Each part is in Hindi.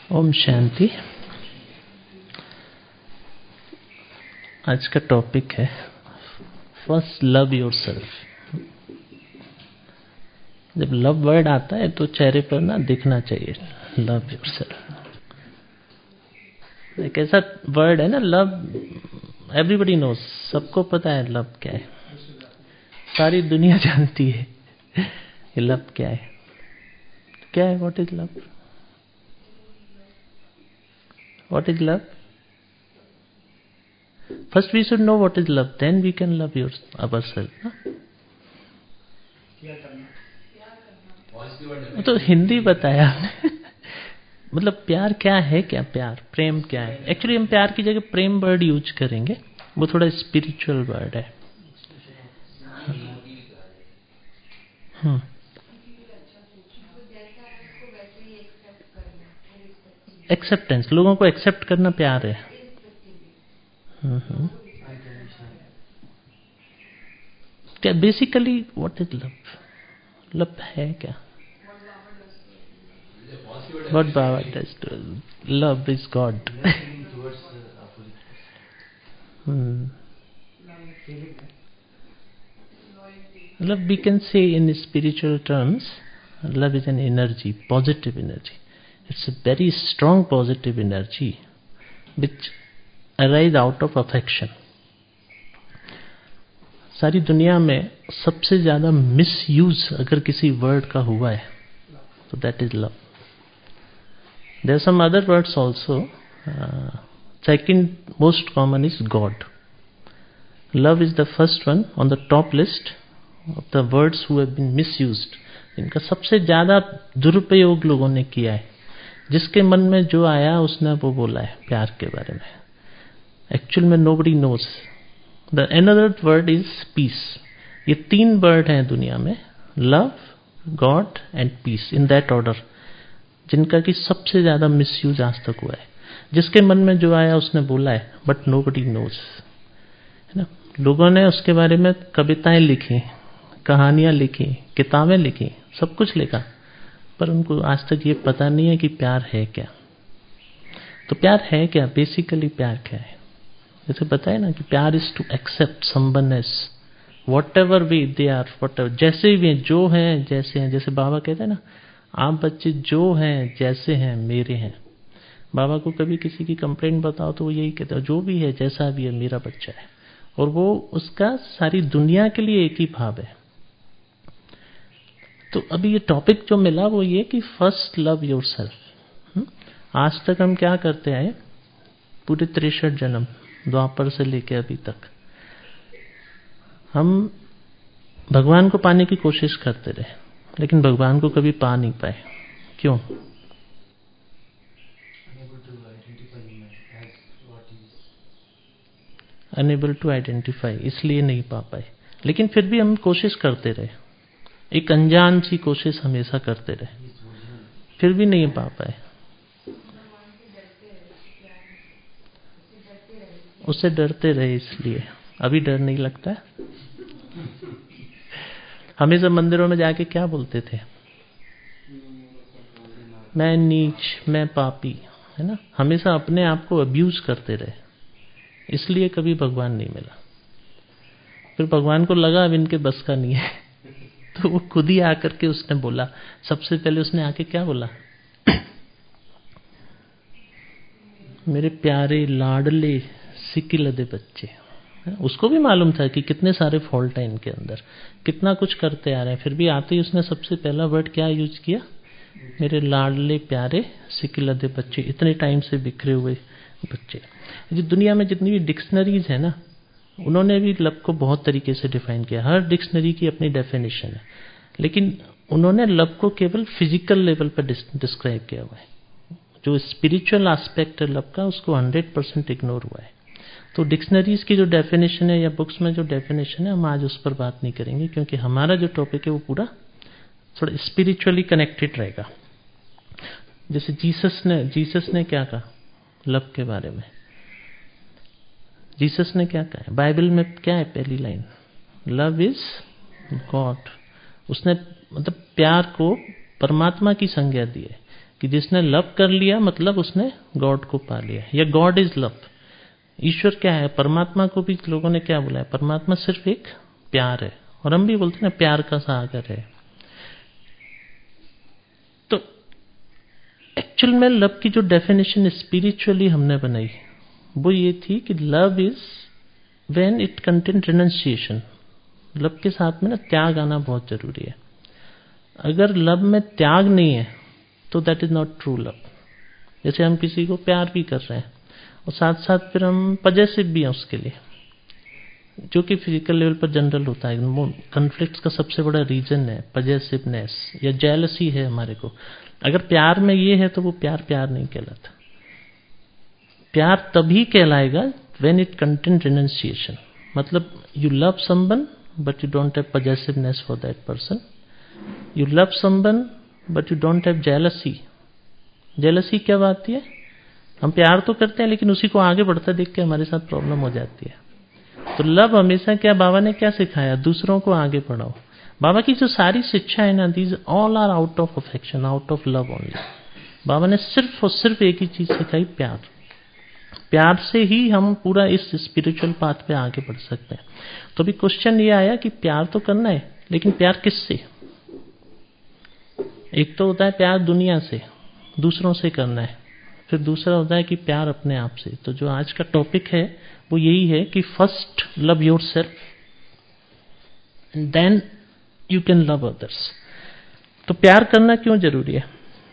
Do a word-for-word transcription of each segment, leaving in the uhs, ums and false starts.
ओम शांति। आज का टॉपिक है फर्स्ट लव योरसेल्फ। जब लव वर्ड आता है तो चेहरे पर ना दिखना चाहिए लव योरसेल्फ। एक ऐसा वर्ड है ना लव, एवरीबडी नोज, सबको पता है लव क्या है, सारी दुनिया जानती है ये लव क्या है। क्या है? What is love? What is love? First we should know what is love, then we can love your, ourselves. Huh? तो हिंदी बताया आपने मतलब प्यार क्या है, क्या प्यार प्रेम क्या है। एक्चुअली हम प्यार की जगह प्रेम वर्ड यूज करेंगे, वो थोड़ा स्पिरिचुअल वर्ड है। हम्म एक्सेप्टेंस, लोगों को एक्सेप्ट करना प्यार है। हम्म क्या basically what is love? Love है क्या? What Baba does to love is God. hmm. Love, we can say in spiritual terms, love is an energy, positive energy. It's a very strong positive energy which arises out of affection. सारी दुनिया में सबसे ज्यादा मिसयूज अगर किसी वर्ड का हुआ है तो that is love. There are some other words also. Uh, second most common is God. Love is the first one on the top list of the words who have been misused. इनका सबसे ज्यादा दुरुपयोग लोगों ने किया है। जिसके मन में जो आया उसने वो बोला है प्यार के बारे में। एक्चुअल में nobody knows. The another word is peace. ये तीन वर्ड हैं दुनिया में, love, God and peace, in that order, जिनका कि सबसे ज्यादा मिसयूज आज तक हुआ है। जिसके मन में जो आया उसने बोला है, बट नोबडी नोज, है ना। लोगों ने उसके बारे में कविताएं लिखी, कहानियां लिखी, किताबें लिखी, सब कुछ लिखा, पर उनको आज तक ये पता नहीं है कि प्यार है क्या। तो प्यार है क्या? बेसिकली प्यार क्या है? जैसे बताया ना कि प्यार is to accept someone as whatever way they are, whatever, जैसे भी जो हैं जैसे हैं। जैसे बाबा कहते हैं ना, आप बच्चे जो हैं जैसे हैं मेरे हैं। बाबा को कभी किसी की कंप्लेंट बताओ तो वो यही कहता है, जो भी है जैसा भी है मेरा बच्चा है। और वो उसका सारी दुनिया के लिए एक ही भाव है। तो अभी ये टॉपिक जो मिला वो ये कि फर्स्ट लव योरसेल्फ। आज तक हम क्या करते आए, पूरे तिरसठ जन्म द्वापर से लेके अभी तक हम भगवान को पाने की कोशिश करते रहे, लेकिन भगवान को कभी पा नहीं पाए। क्यों? अनेबल टू आइडेंटिफाई, इसलिए नहीं पा पाए। लेकिन फिर भी हम कोशिश करते रहे, एक अनजान सी कोशिश हमेशा करते रहे, फिर भी नहीं पा पाए। उससे डरते रहे, इसलिए अभी डर नहीं लगता है। हमेशा मंदिरों में जाके क्या बोलते थे, मैं नीच, मैं पापी, है ना। हमेशा अपने आप को अब्यूज करते रहे, इसलिए कभी भगवान नहीं मिला। फिर भगवान को लगा अब इनके बस का नहीं है तो वो खुद ही आकर के उसने बोला, सबसे पहले उसने आके क्या बोला, मेरे प्यारे लाडले सिकिलदे बच्चे। उसको भी मालूम था कि कितने सारे फॉल्ट है इनके अंदर, कितना कुछ करते आ रहे हैं, फिर भी आते ही उसने सबसे पहला वर्ड क्या यूज किया, मेरे लाडले प्यारे सिकिलदे बच्चे, इतने टाइम से बिखरे हुए बच्चे। जो दुनिया में जितनी भी डिक्शनरीज है ना, उन्होंने भी लव को बहुत तरीके से डिफाइन किया। हर डिक्शनरी की अपनी डेफिनेशन है, लेकिन उन्होंने लव को केवल फिजिकल लेवल पर डिस्क्राइब किया हुआ है। जो स्पिरिचुअल एस्पेक्ट है लव का, उसको हंड्रेड परसेंट इग्नोर हुआ है। तो डिक्शनरीज की जो डेफिनेशन है या बुक्स में जो डेफिनेशन है, हम आज उस पर बात नहीं करेंगे, क्योंकि हमारा जो टॉपिक है वो पूरा थोड़ा स्पिरिचुअली कनेक्टेड रहेगा। जैसे जीसस ने जीसस ने क्या कहा लव के बारे में, जीसस ने क्या कहा है बाइबल में, क्या है पहली लाइन, लव इज गॉड। उसने मतलब प्यार को परमात्मा की संज्ञा दी है कि जिसने लव कर लिया मतलब उसने गॉड को पा लिया, या गॉड इज लव। ईश्वर क्या है? परमात्मा को भी लोगों ने क्या बोला है? परमात्मा सिर्फ एक प्यार है, और हम भी बोलते हैं ना प्यार का सागर है। तो एक्चुअल में लव की जो डेफिनेशन स्पिरिचुअली हमने बनाई वो ये थी कि love is when it contain renunciation. Love के साथ में ना त्याग आना बहुत जरूरी है। अगर लव में त्याग नहीं है तो that is not true love. जैसे हम किसी को प्यार भी कर रहे हैं और साथ साथ फिर हम पजेसिव भी हैं उसके लिए, जो कि फिजिकल लेवल पर जनरल होता है। कन्फ्लिक्ट्स का सबसे बड़ा रीजन है पजेसिवनेस या जेलसी है हमारे को। अगर प्यार में ये है तो वो प्यार प्यार नहीं कहलाता। प्यार तभी कहलाएगा व्हेन इट कंटेन रिनंसिएशन, मतलब you love someone but you don't have possessiveness for that person, you love someone but you don't have jealousy. Jealousy क्या आती है? हम प्यार तो करते हैं लेकिन उसी को आगे बढ़ता देख के हमारे साथ प्रॉब्लम हो जाती है। तो लव हमेशा क्या, बाबा ने क्या सिखाया? दूसरों को आगे बढ़ाओ। बाबा की जो सारी शिक्षा है ना, these all are out of affection, out of love only. बाबा ने सिर्फ और सिर्फ एक ही चीज सिखाई, प्यार। प्यार से ही हम पूरा इस स्पिरिचुअल पाथ पे आगे बढ़ सकते हैं। तो अभी क्वेश्चन ये आया कि प्यार तो करना है, लेकिन प्यार किससे? एक तो होता है प्यार दुनिया से, दूसरों से करना है। फिर दूसरा होता है कि प्यार अपने आप से। तो जो आज का टॉपिक है वो यही है कि first love your self and then you can love others. तो प्यार करना क्यों जरूरी है?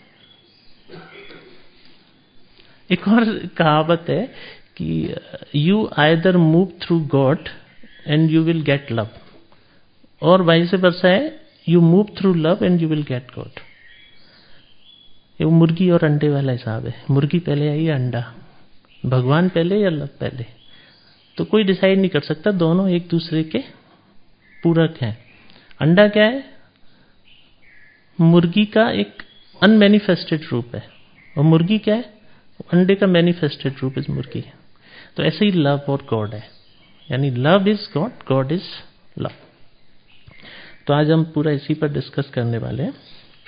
एक और कहावत है कि you either move through God and you will get love, और वाइस वर्सा है you move through love and you will get God. ये मुर्गी और अंडे वाला हिसाब है। मुर्गी पहले आई या अंडा? भगवान पहले या लव पहले? तो कोई डिसाइड नहीं कर सकता, दोनों एक दूसरे के पूरक हैं। अंडा क्या है? मुर्गी का एक अनमैनिफेस्टेड रूप है, और मुर्गी क्या है? अंडे का मैनिफेस्टेड रूप इज मुर्गी। तो ऐसे ही लव और गॉड है, यानी love is God, God is love. तो आज हम पूरा इसी पर डिस्कस करने वाले हैं।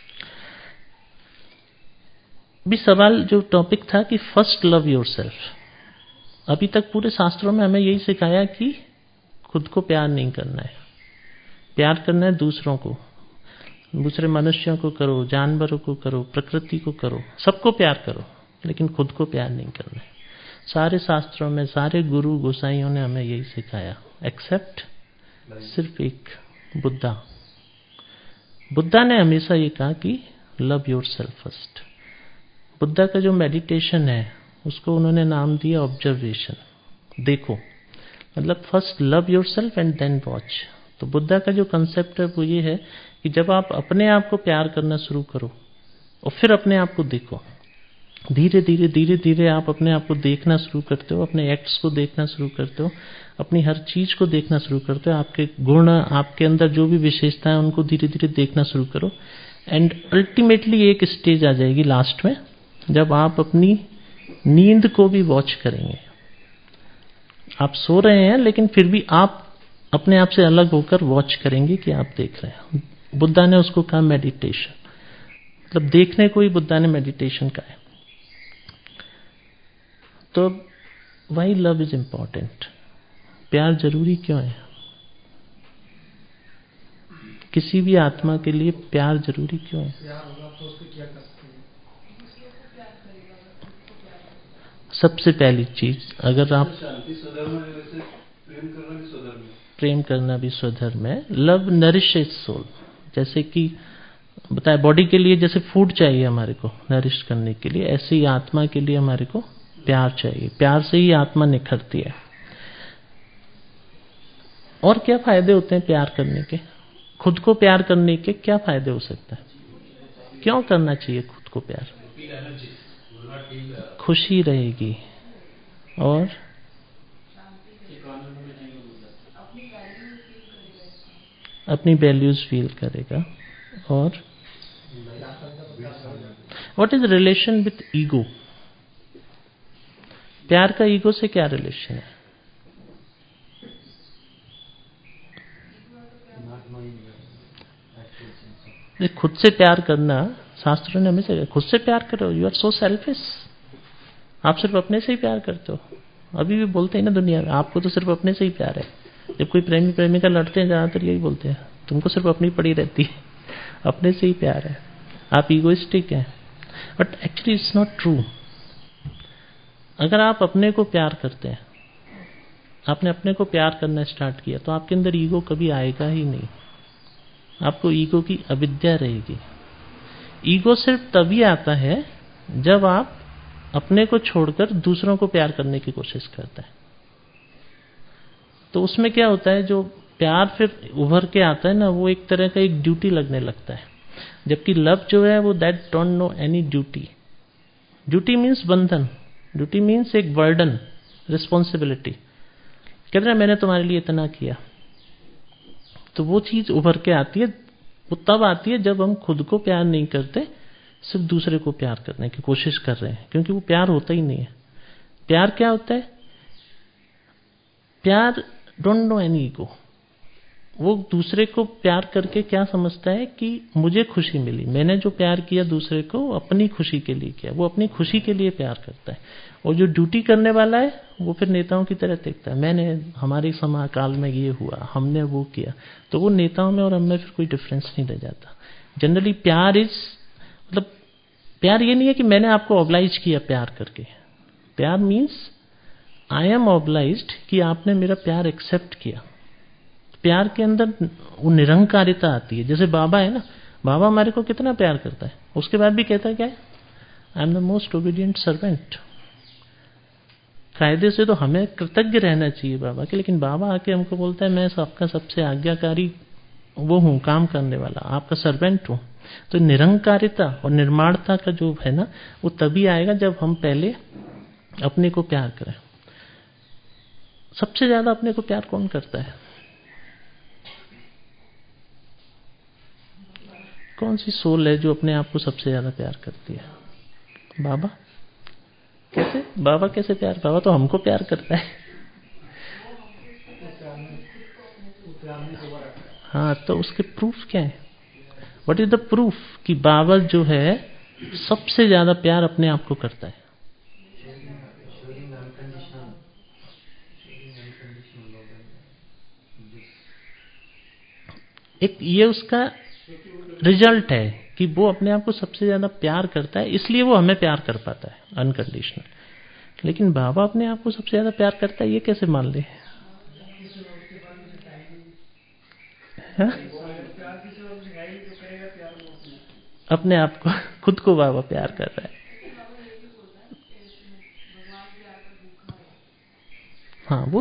भी सवाल जो टॉपिक था कि फर्स्ट लव योरसेल्फ। अभी तक पूरे शास्त्रों में हमें यही सिखाया कि खुद को प्यार नहीं करना है, प्यार करना है दूसरों को। दूसरे मनुष्यों को करो, जानवरों को करो, प्रकृति को करो, सबको प्यार करो, लेकिन खुद को प्यार नहीं करना है। सारे शास्त्रों में सारे गुरु गोसाइयों ने हमें यही सिखाया, एक्सेप्ट सिर्फ एक बुद्धा। बुद्धा ने हमेशा ये कहा कि लव योरसेल्फ फर्स्ट। बुद्धा का जो मेडिटेशन है उसको उन्होंने नाम दिया ऑब्जर्वेशन, देखो। मतलब first love yourself and then watch. तो बुद्धा का जो कंसेप्ट है वो ये है कि जब आप अपने आप को प्यार करना शुरू करो और फिर अपने आप को देखो, धीरे धीरे धीरे धीरे आप अपने आप को देखना शुरू करते हो, अपने एक्ट्स को देखना शुरू करते हो, अपनी हर चीज को देखना शुरू करते हो, आपके गुण, आपके अंदर जो भी विशेषता है उनको धीरे धीरे देखना शुरू करो। एंड अल्टीमेटली एक स्टेज आ जाएगी लास्ट में जब आप अपनी नींद को भी वॉच करेंगे। आप सो रहे हैं लेकिन फिर भी आप अपने आप से अलग होकर वॉच करेंगे कि आप देख रहे हैं। बुद्धा ने उसको कहा मेडिटेशन, मतलब देखने को ही बुद्धा ने मेडिटेशन कहा है। तो वाई लव इज इंपॉर्टेंट? प्यार जरूरी क्यों है? किसी भी आत्मा के लिए प्यार जरूरी क्यों है? सबसे पहली चीज, अगर आप प्रेम करना भी स्वधर्म है। Love nourishes soul. जैसे कि बताया बॉडी के लिए जैसे फूड चाहिए हमारे को नरिश करने के लिए, ऐसे ही आत्मा के लिए हमारे को प्यार चाहिए। प्यार से ही आत्मा निखरती है। और क्या फायदे होते हैं प्यार करने के? खुद को प्यार करने के क्या फायदे हो सकते हैं? क्यों करना चाहिए खुद को प्यार? खुशी रहेगी और अपनी वैल्यूज फील करेगा। और what is relation with ego? प्यार का ईगो से क्या रिलेशन है? खुद से प्यार करना शास्त्रों ने हमेशा खुद से प्यार करो, यू आर सो सेल्फिश, आप सिर्फ अपने से ही प्यार करते हो। अभी भी बोलते हैं ना दुनिया में, आपको तो सिर्फ अपने से ही प्यार है। जब कोई प्रेमी प्रेमिका लड़ते हैं ज़्यादातर यही बोलते हैं, तुमको सिर्फ अपनी पड़ी रहती है, अपने से ही प्यार है, आप ईगोइस्टिक हैं। But actually it's not true. अगर आप अपने को प्यार करते हैं, आपने अपने को प्यार करना स्टार्ट किया, तो आपके अंदर ईगो कभी आएगा ही नहीं। आपको ईगो की अविद्या रहेगी। ईगो सिर्फ तभी आता है जब आप अपने को छोड़कर दूसरों को प्यार करने की कोशिश करते हैं। तो उसमें क्या होता है, जो प्यार फिर उभर के आता है ना, वो एक तरह का एक ड्यूटी लगने लगता है। जबकि लव जो है वो that don't know any duty. Duty means बंधन, ड्यूटी मीन्स एक बर्डन, रिस्पॉन्सिबिलिटी। कहते हैं मैंने तुम्हारे लिए इतना किया, तो वो चीज उभर के आती है। वो तब आती है जब हम खुद को प्यार नहीं करते, सिर्फ दूसरे को प्यार करने की कोशिश कर रहे हैं, क्योंकि वो प्यार होता ही नहीं है। प्यार क्या होता है? प्यार डोंट नो एनी ईगो। वो दूसरे को प्यार करके क्या समझता है कि मुझे खुशी मिली, मैंने जो प्यार किया दूसरे को अपनी खुशी के लिए किया, वो अपनी खुशी के लिए प्यार करता है। और जो ड्यूटी करने वाला है वो फिर नेताओं की तरह देखता है, मैंने हमारे समय काल में ये हुआ, हमने वो किया। तो वो नेताओं में और हम में फिर कोई डिफरेंस नहीं रह जाता। जनरली प्यार इज, मतलब प्यार ये नहीं है कि मैंने आपको ऑब्लाइज किया प्यार करके। प्यार मीन्स आई एम ऑब्लाइज्ड कि आपने मेरा प्यार एक्सेप्ट किया। प्यार के अंदर वो निरंकारिता आती है। जैसे बाबा है ना, बाबा हमारे को कितना प्यार करता है, उसके बाद भी कहता है क्या है, I am the most obedient servant. कायदे से तो हमें कृतज्ञ रहना चाहिए बाबा के, लेकिन बाबा आके हमको बोलता है मैं आपका सबसे आज्ञाकारी वो हूँ, काम करने वाला, आपका सर्वेंट हूँ। तो निरंकारिता और निर्माणता का जो है ना, वो तभी आएगा जब हम पहले अपने को प्यार करें। सबसे ज्यादा अपने को प्यार कौन करता है? कौन सी सोल है जो अपने आप को सबसे ज्यादा प्यार करती है? बाबा। कैसे? बाबा कैसे प्यार? बाबा तो हमको प्यार करता है। हाँ, तो उसके प्रूफ क्या है? व्हाट इज द प्रूफ कि बाबा जो है सबसे ज्यादा प्यार अपने आप को करता है? एक ये उसका रिजल्ट है कि वो अपने आप को सबसे ज्यादा प्यार करता है, इसलिए वो हमें प्यार कर पाता है अनकंडीशनल। लेकिन बाबा अपने आप को सबसे ज्यादा प्यार करता है, ये कैसे मान ले? हा? अपने आप को, खुद को बाबा प्यार कर रहा है। हाँ, वो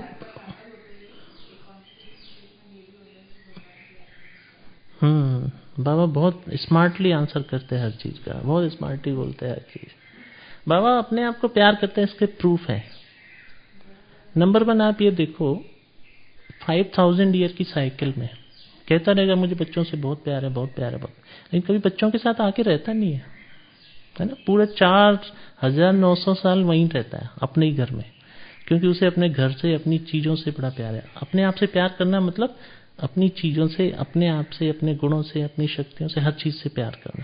हम्म बाबा बहुत स्मार्टली आंसर करते हैं हर चीज का, बहुत स्मार्टली बोलते हैं हर चीज। बाबा अपने आप को प्यार करते हैं, इसके प्रूफ है। नंबर वन, आप ये देखो, फाइव थाउजेंड ईयर की साइकिल में कहता रहेगा मुझे बच्चों से बहुत प्यार है, बहुत प्यार है, बहुत, लेकिन कभी बच्चों के साथ आके रहता नहीं है, है ना? पूरे चार हजार नौ सौ साल वहीं रहता है अपने ही घर में, क्योंकि उसे अपने घर से, अपनी चीजों से बड़ा प्यार है। अपने आप से प्यार करना मतलब अपनी चीजों से, अपने आप से, अपने गुणों से, अपनी शक्तियों से, हर चीज से प्यार करना।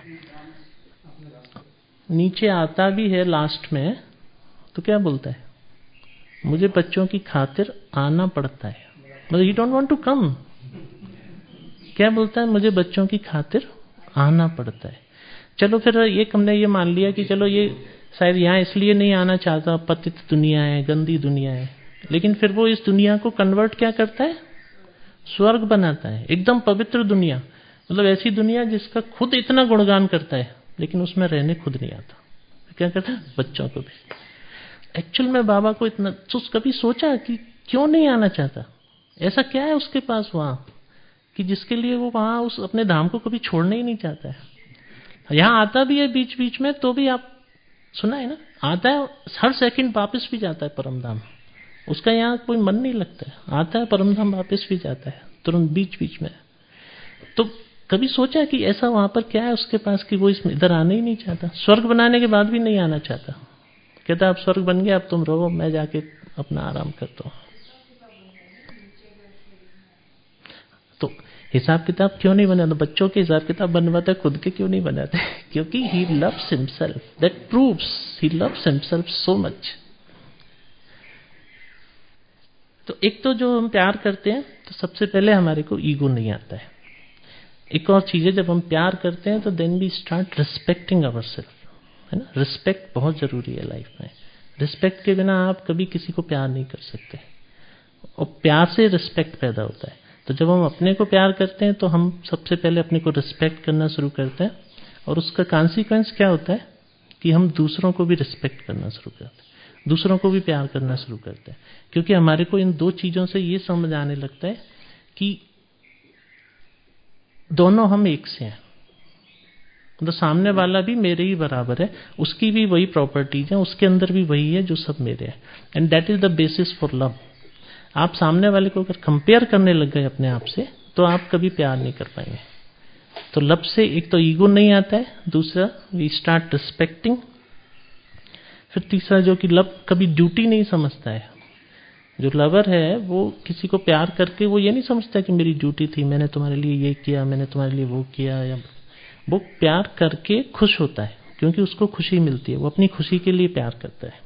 नीचे आता भी है लास्ट में, तो क्या बोलता है? मुझे बच्चों की खातिर आना पड़ता है, मतलब you don't want to come. क्या बोलता है? मुझे बच्चों की खातिर आना पड़ता है। चलो फिर ये हमने ये मान लिया कि चलो ये शायद यहाँ इसलिए नहीं आना चाहता, पतित दुनिया है, गंदी दुनिया है, लेकिन फिर वो इस दुनिया को कन्वर्ट क्या करता है? स्वर्ग बनाता है, एकदम पवित्र दुनिया। मतलब ऐसी दुनिया जिसका खुद इतना गुणगान करता है, लेकिन उसमें रहने खुद नहीं आता। क्या करता है? बच्चों को भी। एक्चुअल में बाबा को इतना तो कभी सोचा कि क्यों नहीं आना चाहता? ऐसा क्या है उसके पास वहां कि जिसके लिए वो वहां उस अपने धाम को कभी छोड़ना ही नहीं चाहता है? यहाँ आता भी है बीच बीच में, तो भी आप सुना है ना, आता है हर सेकंड, वापस भी जाता है परम धाम। उसका यहाँ कोई मन नहीं लगता है, आता है परम धाम, वापस भी जाता है तुरंत बीच बीच में। तो कभी सोचा कि ऐसा वहां पर क्या है उसके पास कि वो इसमें इधर आना ही नहीं चाहता? स्वर्ग बनाने के बाद भी नहीं आना चाहता। कहता अब स्वर्ग बन गया, अब तुम रहो, मैं जाके अपना आराम करता हूँ। तो हिसाब किताब क्यों नहीं बनाते? बच्चों के हिसाब किताब बनवाते, खुद के क्यों नहीं बनाते? क्योंकि he loves himself, that proves he loves himself so much. तो एक तो जो हम प्यार करते हैं तो सबसे पहले हमारे को ईगो नहीं आता है। एक और चीज है, जब हम प्यार करते हैं तो then we start respecting our self, है ना। रिस्पेक्ट बहुत जरूरी है लाइफ में। रिस्पेक्ट के बिना आप कभी किसी को प्यार नहीं कर सकते, और प्यार से रिस्पेक्ट पैदा होता है। तो जब हम अपने को प्यार करते हैं तो हम सबसे पहले अपने को रिस्पेक्ट करना शुरू करते हैं, और उसका कॉन्सिक्वेंस क्या होता है कि हम दूसरों को भी रिस्पेक्ट करना शुरू करते हैं, दूसरों को भी प्यार करना शुरू करते हैं। क्योंकि हमारे को इन दो चीजों से ये समझ आने लगता है कि दोनों हम एक से हैं, तो सामने वाला भी मेरे ही बराबर है, उसकी भी वही प्रॉपर्टीज है, उसके अंदर भी वही है जो सब मेरे है। And that is the basis for love. आप सामने वाले को अगर कंपेयर करने लग गए अपने आप से तो आप कभी प्यार नहीं कर पाएंगे। तो लव से एक तो ईगो नहीं आता है, दूसरा वी स्टार्ट रिस्पेक्टिंग, फिर तीसरा जो कि लव कभी ड्यूटी नहीं समझता है। जो लवर है वो किसी को प्यार करके वो ये नहीं समझता कि मेरी ड्यूटी थी, मैंने तुम्हारे लिए ये किया, मैंने तुम्हारे लिए वो किया, या वो प्यार करके खुश होता है क्योंकि उसको खुशी मिलती है, वो अपनी खुशी के लिए प्यार करता है।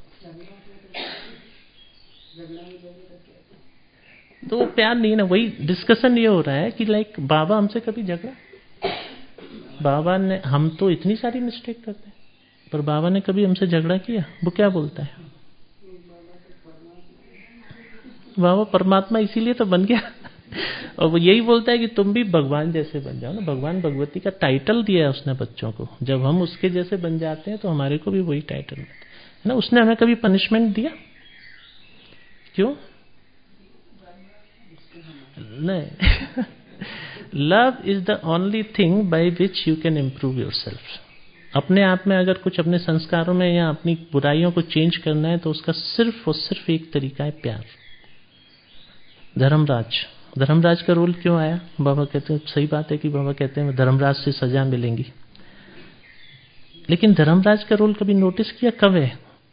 तो वो प्यार नहीं है ना। वही डिस्कशन ये हो रहा है कि लाइक बाबा हमसे कभी झगड़ा, बाबा ने, हम तो इतनी सारी मिस्टेक करते हैं पर बाबा ने कभी हमसे झगड़ा किया? वो क्या बोलता है? बाबा परमात्मा इसीलिए तो बन गया और वो यही बोलता है कि तुम भी भगवान जैसे बन जाओ ना। भगवान भगवती का टाइटल दिया है उसने बच्चों को, जब हम उसके जैसे बन जाते हैं तो हमारे को भी वही टाइटल है ना। उसने हमें कभी पनिशमेंट दिया? क्यों नहीं? Love is the only thing by which you can improve your self. अपने आप में अगर कुछ अपने संस्कारों में या अपनी बुराइयों को चेंज करना है तो उसका सिर्फ और सिर्फ एक तरीका है, प्यार। धर्मराज, धर्मराज का रोल क्यों आया? बाबा कहते हैं, सही बात है कि बाबा कहते हैं धर्मराज से सजा मिलेंगी, लेकिन धर्मराज का रोल कभी नोटिस किया कब है?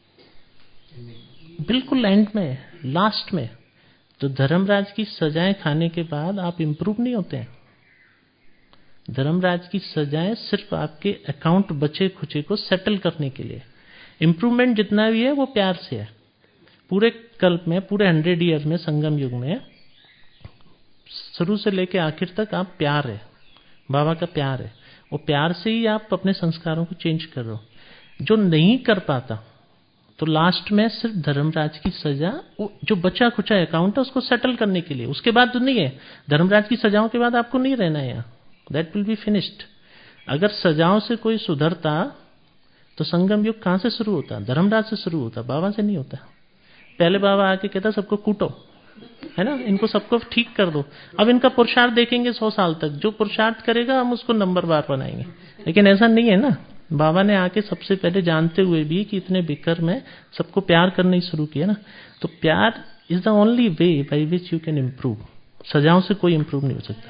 बिल्कुल एंड में, लास्ट में। तो धर्मराज की सजाएं खाने के बाद आप इंप्रूव नहीं होते हैं। धर्मराज की सजाएं सिर्फ आपके अकाउंट बचे खुचे को सेटल करने के लिए। इंप्रूवमेंट जितना भी है वो प्यार से है। पूरे कल्प में, पूरे हंड्रेड ईयर में, संगम युग में शुरू से लेके आखिर तक आप प्यार है, बाबा का प्यार है। वो प्यार से ही आप अपने संस्कारों को चेंज कर रहे हो। जो नहीं कर पाता तो लास्ट में सिर्फ धर्मराज की सजा, जो बचा खुचा अकाउंट है उसको सेटल करने के लिए। उसके बाद तो नहीं है, धर्मराज की सजाओं के बाद आपको नहीं रहना है यहाँ, दैट विल बी फिनिश्ड। अगर सजाओं से कोई सुधरता तो संगम युग कहां से शुरू होता? धर्मराज से शुरू होता, बाबा से नहीं होता। पहले बाबा आके कहता सबको कूटो, है ना, इनको सबको ठीक कर दो। अब इनका पुरुषार्थ देखेंगे सौ साल तक, जो पुरुषार्थ करेगा हम उसको नंबरवार बनाएंगे। लेकिन ऐसा नहीं है ना। बाबा ने आके सबसे पहले, जानते हुए भी कि इतने बिकर में, सबको प्यार करना ही शुरू किया ना। तो प्यार is the only way by which you can improve. सजाओं से कोई इम्प्रूव नहीं हो सकता।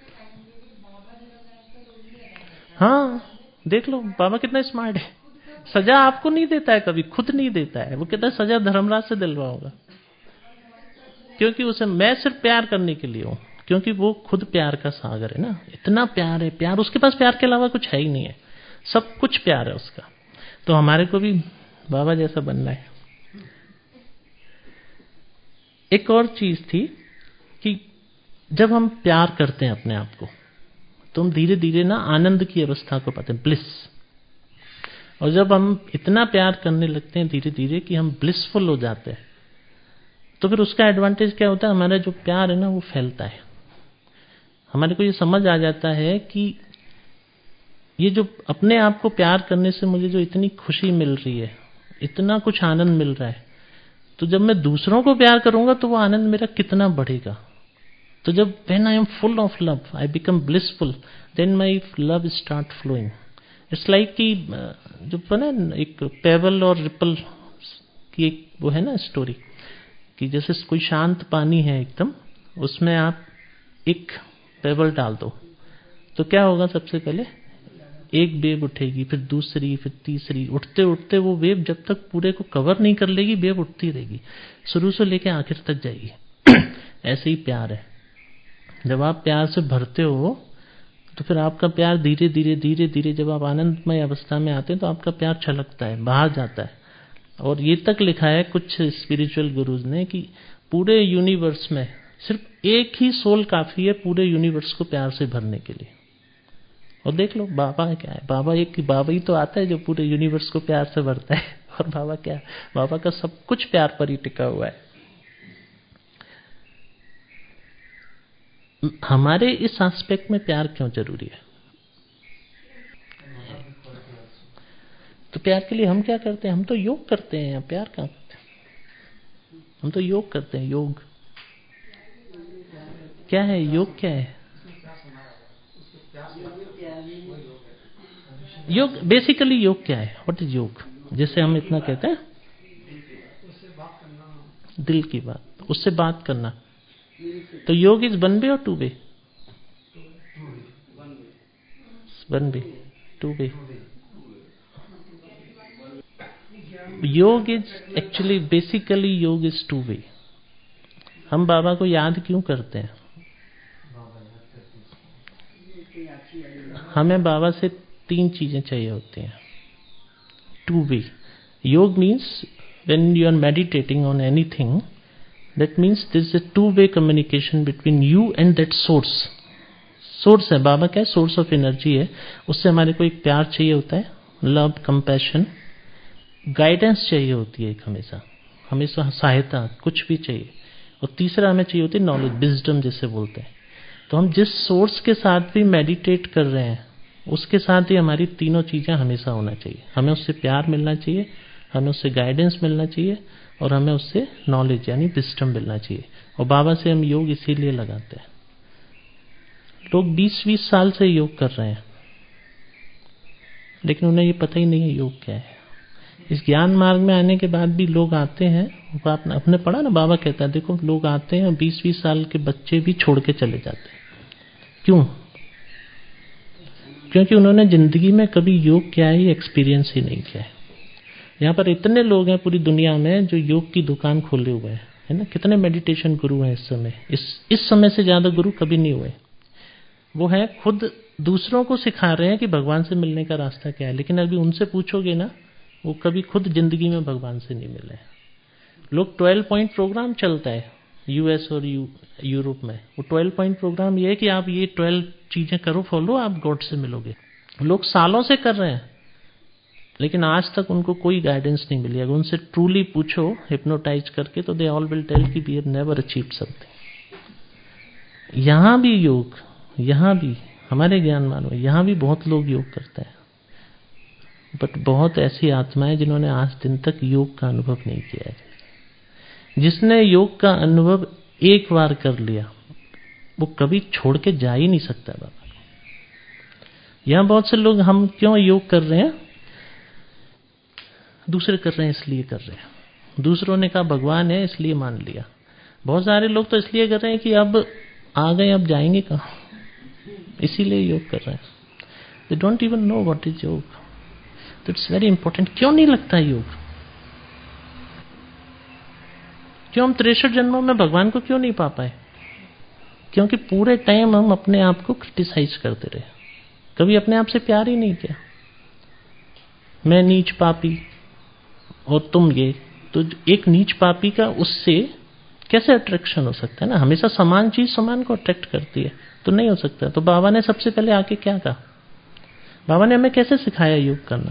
हाँ देख लो बाबा कितना स्मार्ट है। सजा आपको नहीं देता है, कभी खुद नहीं देता है। वो कहता है सजा धर्मराज से दिलवाऊंगा, क्योंकि उसे मैं सिर्फ प्यार करने के लिए हूं, क्योंकि वो खुद प्यार का सागर है ना। इतना प्यार है, प्यार, उसके पास प्यार के अलावा कुछ है ही नहीं है, सब कुछ प्यार है उसका। तो हमारे को भी बाबा जैसा बनना है। एक और चीज थी कि जब हम प्यार करते हैं अपने आप को तो हम धीरे धीरे ना आनंद की अवस्था को पाते हैं, ब्लिस। और जब हम इतना प्यार करने लगते हैं धीरे धीरे कि हम ब्लिसफुल हो जाते हैं, तो फिर उसका एडवांटेज क्या होता है? हमारा जो प्यार है ना वो फैलता है। हमारे को ये समझ आ जाता है कि ये जो अपने आप को प्यार करने से मुझे जो इतनी खुशी मिल रही है, इतना कुछ आनंद मिल रहा है, तो जब मैं दूसरों को प्यार करूंगा तो वो आनंद मेरा कितना बढ़ेगा। तो जब when I am full of love, I become blissful, then my love start flowing. It's like कि जो बना एक पेबल और रिपल की एक वो है ना स्टोरी, कि जैसे कोई शांत पानी है एकदम, उसमें आप एक पेबल डाल दो तो क्या होगा? सबसे पहले एक वेव उठेगी, फिर दूसरी, फिर तीसरी, उठते उठते वो वेव जब तक पूरे को कवर नहीं कर लेगी, वेव उठती रहेगी, शुरू से लेकर आखिर तक जाएगी। ऐसे ही प्यार है। जब आप प्यार से भरते हो तो फिर आपका प्यार धीरे धीरे धीरे धीरे जब आप आनंदमय अवस्था में आते हैं तो आपका प्यार छलकता है, बाहर जाता है। और ये तक लिखा है कुछ स्पिरिचुअल गुरुज ने कि पूरे यूनिवर्स में सिर्फ एक ही सोल काफी है पूरे यूनिवर्स को प्यार से भरने के लिए। और देख लो बाबा क्या है, बाबा एक बाबा ही तो आता है जो पूरे यूनिवर्स को प्यार से भरता है। और बाबा क्या है, बाबा का सब कुछ प्यार पर ही टिका हुआ है। हमारे इस एस्पेक्ट में प्यार क्यों जरूरी है? तो प्यार के लिए हम क्या करते हैं? हम तो योग करते हैं, प्यार कहाँ करते हैं? हम तो योग करते हैं। योग क्या है? योग क्या है? योग बेसिकली योग क्या है? व्हाट इज योग? जैसे हम इतना कहते हैं दिल की बात, उससे बात करना। तो योग इज वन वे और two way? One way, two way. Yoga is actually basically yoga is two way. हम बाबा को याद क्यों करते हैं? हमें बाबा से तीन चीजें चाहिए होती हैं। Two way yoga means when you are meditating on anything, that means this is a two way communication between you and that source. Source है बाबा, क्या है? सोर्स ऑफ एनर्जी है। उससे हमारे को एक प्यार चाहिए होता है, लव, कंपैशन, गाइडेंस चाहिए होती है एक, हमेशा हमेशा सहायता, कुछ भी चाहिए। और तीसरा हमें चाहिए होती है नॉलेज, विजडम जिसे बोलते हैं। तो हम जिस सोर्स के साथ भी मेडिटेट कर रहे हैं उसके साथ ही हमारी तीनों चीजें हमेशा होना चाहिए। हमें उससे प्यार मिलना चाहिए, हमें उससे गाइडेंस मिलना चाहिए, और हमें उससे नॉलेज यानी विजडम मिलना चाहिए। और बाबा से हम योग इसीलिए लगाते हैं। लोग बीस बीस साल से योग कर रहे हैं लेकिन उन्हें ये पता ही नहीं है योग क्या है। इस ज्ञान मार्ग में आने के बाद भी लोग आते हैं, आपने अपने पढ़ा ना, बाबा कहता है देखो लोग आते हैं बीस बीस साल के बच्चे भी छोड़ के चले जाते हैं। क्यों? क्योंकि उन्होंने जिंदगी में कभी योग क्या है एक्सपीरियंस ही नहीं किया है। यहाँ पर इतने लोग हैं पूरी दुनिया में जो योग की दुकान खोले हुए हैं, है ना? कितने मेडिटेशन गुरु हैं इस समय, इस इस समय से ज्यादा गुरु कभी नहीं हुए। वो है खुद दूसरों को सिखा रहे हैं कि भगवान से मिलने का रास्ता क्या है, लेकिन अभी उनसे पूछोगे ना, वो कभी खुद जिंदगी में भगवान से नहीं मिले। लोग ट्वेल्व पॉइंट प्रोग्राम चलता है यूएस और यू, यूरोप में। वो ट्वेल्व पॉइंट प्रोग्राम ये है कि आप ये ट्वेल्व चीजें करो फॉलो, आप गॉड से मिलोगे। लोग सालों से कर रहे हैं लेकिन आज तक उनको कोई गाइडेंस नहीं मिली। अगर उनसे ट्रूली पूछो हिप्नोटाइज करके तो दे ऑल विल टेल कि we have never achieved something. यहां भी योग, यहां भी हमारे ज्ञान मानो, यहां भी बहुत लोग योग करते हैं, बट बहुत ऐसी आत्माएं जिन्होंने आज दिन तक योग का अनुभव नहीं किया है। जिसने योग का अनुभव एक बार कर लिया वो कभी छोड़ के जा ही नहीं सकता बाबा। यहां बहुत से लोग, हम क्यों योग कर रहे हैं? दूसरे कर रहे हैं इसलिए कर रहे हैं। दूसरों ने कहा भगवान है इसलिए मान लिया। बहुत सारे लोग तो इसलिए कर रहे हैं कि अब आ गए, अब जाएंगे कहाँ, इसीलिए योग कर रहे हैं। They don't even know what is yoga. तो इट्स वेरी इंपॉर्टेंट। क्यों नहीं लगता योग? क्यों हम तिरसठ जन्मों में भगवान को क्यों नहीं पा पाए? क्योंकि पूरे टाइम हम अपने आप को क्रिटिसाइज करते रहे, कभी अपने आप से प्यार ही नहीं किया। मैं नीच पापी और तुम ये, तो एक नीच पापी का उससे कैसे अट्रैक्शन हो सकता है ना? हमेशा समान चीज समान को अट्रैक्ट करती है, तो नहीं हो सकता। तो बाबा ने सबसे पहले आके क्या कहा? बाबा ने हमें कैसे सिखाया योग करना?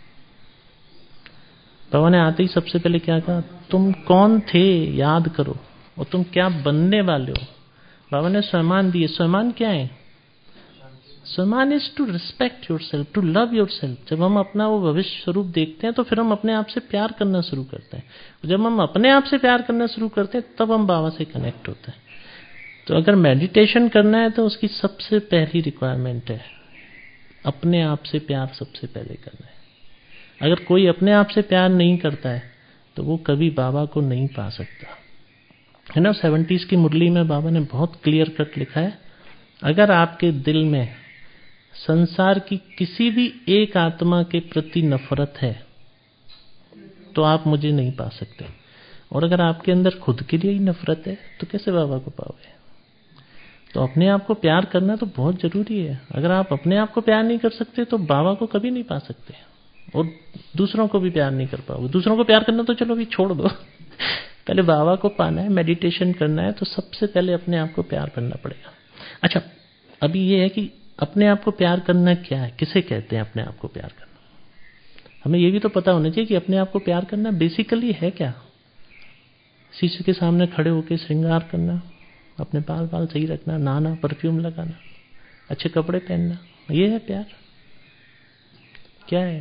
बाबा ने आते ही सबसे पहले क्या कहा? तुम कौन थे याद करो और तुम क्या बनने वाले हो। बाबा ने स्वमान दिए। स्वमान क्या है? स्वमान is to respect your self, to love your self. जब हम अपना वो भविष्य स्वरूप देखते हैं तो फिर हम अपने आप से प्यार करना शुरू करते हैं। जब हम अपने आप से प्यार करना शुरू करते हैं तब हम बाबा से कनेक्ट होते हैं। तो अगर मेडिटेशन करना है तो उसकी सबसे पहली रिक्वायरमेंट है अपने आप से प्यार सबसे पहले करना है। अगर कोई अपने आप से प्यार नहीं करता है तो वो कभी बाबा को नहीं पा सकता, है ना? सेवेंटीज की मुरली में बाबा ने बहुत क्लियर कट लिखा है, अगर आपके दिल में संसार की किसी भी एक आत्मा के प्रति नफरत है तो आप मुझे नहीं पा सकते। और अगर आपके अंदर खुद के लिए ही नफरत है तो कैसे बाबा को पाओगे? तो अपने आप को प्यार करना तो बहुत जरूरी है। अगर आप अपने आप को प्यार नहीं कर सकते तो बाबा को कभी नहीं पा सकते, और दूसरों को भी प्यार नहीं कर पाओगे। दूसरों को प्यार करना तो चलो भी छोड़ दो, पहले बाबा को पाना है, मेडिटेशन करना है, तो सबसे पहले अपने आप को प्यार करना पड़ेगा। अच्छा, अभी ये है कि अपने आप को प्यार करना क्या है, किसे कहते हैं अपने आप को प्यार करना? हमें ये भी तो पता होना चाहिए कि अपने आप को प्यार करना बेसिकली है क्या। शीशे के सामने खड़े होकर श्रृंगार करना, अपने बाल बाल सही रखना, नहाना, परफ्यूम लगाना, अच्छे कपड़े पहनना, ये है प्यार? क्या है?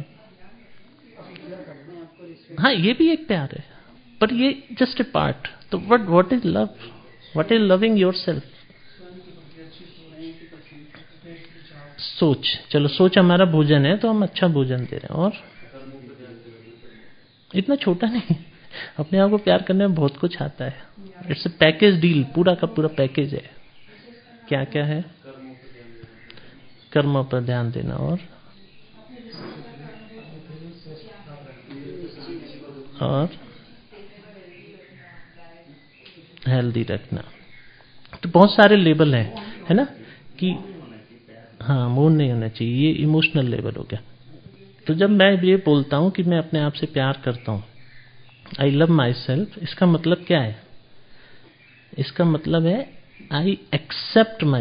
हाँ, ये भी एक प्यार है, पर ये जस्ट ए पार्ट। तो what what is love? What is loving yourself? सोच, चलो सोच हमारा भोजन है तो हम अच्छा भोजन दे रहे हैं, और इतना छोटा नहीं, अपने आप को प्यार करने में बहुत कुछ आता है। इट्स ए पैकेज डील, पूरा का पूरा पैकेज है। क्या क्या है? कर्मों पर ध्यान देना, और और हेल्दी रखना। तो बहुत सारे लेवल हैं, है ना, कि हाँ, मूड नहीं होना चाहिए, ये इमोशनल लेवल हो गया। तो जब मैं ये बोलता हूँ कि मैं अपने आप से प्यार करता हूँ, आई लव माई सेल्फ, इसका मतलब क्या है? इसका मतलब है I accept my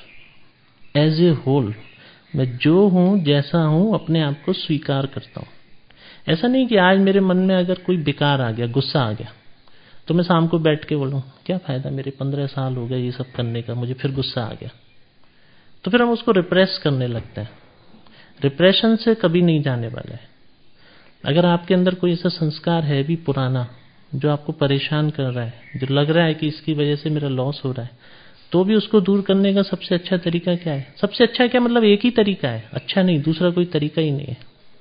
self as a whole. मैं जो हूँ, जैसा हूँ, अपने आप को स्वीकार करता हूँ। ऐसा नहीं कि आज मेरे मन में अगर कोई बेकार आ गया, गुस्सा आ गया, तो मैं शाम को बैठ के बोलूँ क्या फायदा, मेरे पंद्रह साल हो गए ये सब करने का, मुझे फिर गुस्सा आ गया। तो फिर हम उसको रिप्रेस करने लगते हैं। रिप्रेशन से कभी नहीं जाने वाला है। अगर आपके अंदर कोई ऐसा संस्कार है भी पुराना जो आपको परेशान कर रहा है, जो लग रहा है कि इसकी वजह से मेरा लॉस हो रहा है, तो भी उसको दूर करने का सबसे अच्छा तरीका क्या है? सबसे अच्छा क्या मतलब, एक ही तरीका है, अच्छा नहीं, दूसरा कोई तरीका ही नहीं है।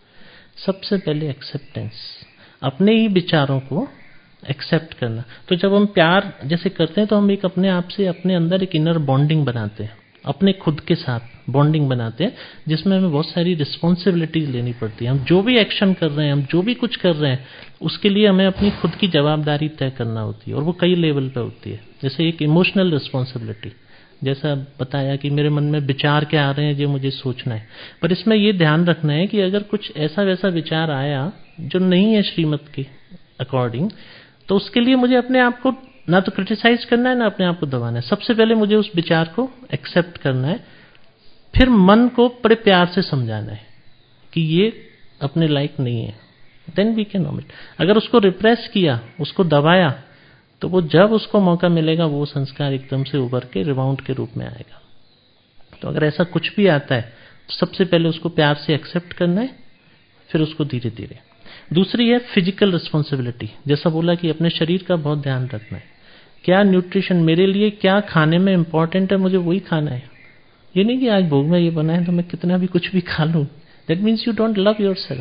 सबसे पहले एक्सेप्टेंस, अपने ही विचारों को एक्सेप्ट करना। तो जब हम प्यार जैसे करते हैं तो हम एक अपने आप से, अपने अंदर एक इनर बॉन्डिंग बनाते हैं, अपने खुद के साथ बॉन्डिंग बनाते हैं, जिसमें हमें बहुत सारी रिस्पॉन्सिबिलिटीज लेनी पड़ती है। हम जो भी एक्शन कर रहे हैं, हम जो भी कुछ कर रहे हैं, उसके लिए हमें अपनी खुद की जवाबदारी तय करना होती है, और वो कई लेवल पे होती है। जैसे एक इमोशनल रिस्पॉन्सिबिलिटी, जैसा बताया कि मेरे मन में विचार क्या आ रहे हैं, जो मुझे सोचना है। पर इसमें ये ध्यान रखना है कि अगर कुछ ऐसा वैसा विचार आया जो नहीं है श्रीमत के अकॉर्डिंग, तो उसके लिए मुझे अपने आप को ना तो क्रिटिसाइज करना है, ना अपने आप को दबाना है। सबसे पहले मुझे उस विचार को एक्सेप्ट करना है, फिर मन को बड़े प्यार से समझाना है कि ये अपने लायक नहीं है, देन वी कैन ओमिट। अगर उसको रिप्रेस किया, उसको दबाया, तो वो जब उसको मौका मिलेगा वो संस्कार एकदम से उभर के रिबाउंड के रूप में आएगा। तो अगर ऐसा कुछ भी आता है तो सबसे पहले उसको प्यार से एक्सेप्ट करना है, फिर उसको धीरे धीरे। दूसरी है फिजिकल रिस्पॉन्सिबिलिटी, जैसा बोला कि अपने शरीर का बहुत ध्यान रखना है। क्या न्यूट्रिशन मेरे लिए, क्या खाने में इंपॉर्टेंट है, मुझे वही खाना है। ये नहीं कि आज भोग में ये बना है तो मैं कितना भी कुछ भी खा लूं। That means you don't love yourself.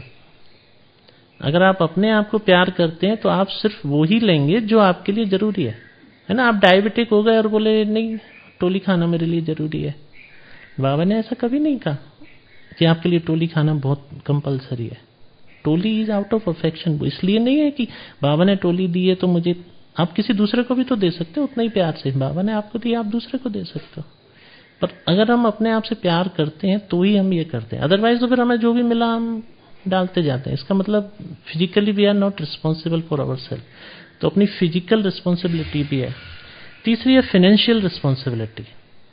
अगर आप अपने आप को प्यार करते हैं तो आप सिर्फ वो ही लेंगे जो आपके लिए जरूरी है, है ना। आप डायबिटिक हो गए और बोले नहीं, टोली खाना मेरे लिए जरूरी है। बाबा ने ऐसा कभी नहीं कहा कि आपके लिए टोली खाना बहुत कंपलसरी है। टोली इज आउट ऑफ अफेक्शन। इसलिए नहीं है कि बाबा ने टोली दी है तो मुझे, आप किसी दूसरे को भी तो दे सकते हो उतना ही प्यार से। बाबा ने आपको दिया, आप दूसरे को दे सकते हो। पर अगर हम अपने आप से प्यार करते हैं तो ही हम ये करते हैं, अदरवाइज तो फिर हमें जो भी मिला हम डालते जाते हैं। इसका मतलब physically we are not responsible for our self. तो अपनी फिजिकल रिस्पॉन्सिबिलिटी भी है। तीसरी है फाइनेंशियल रिस्पॉन्सिबिलिटी।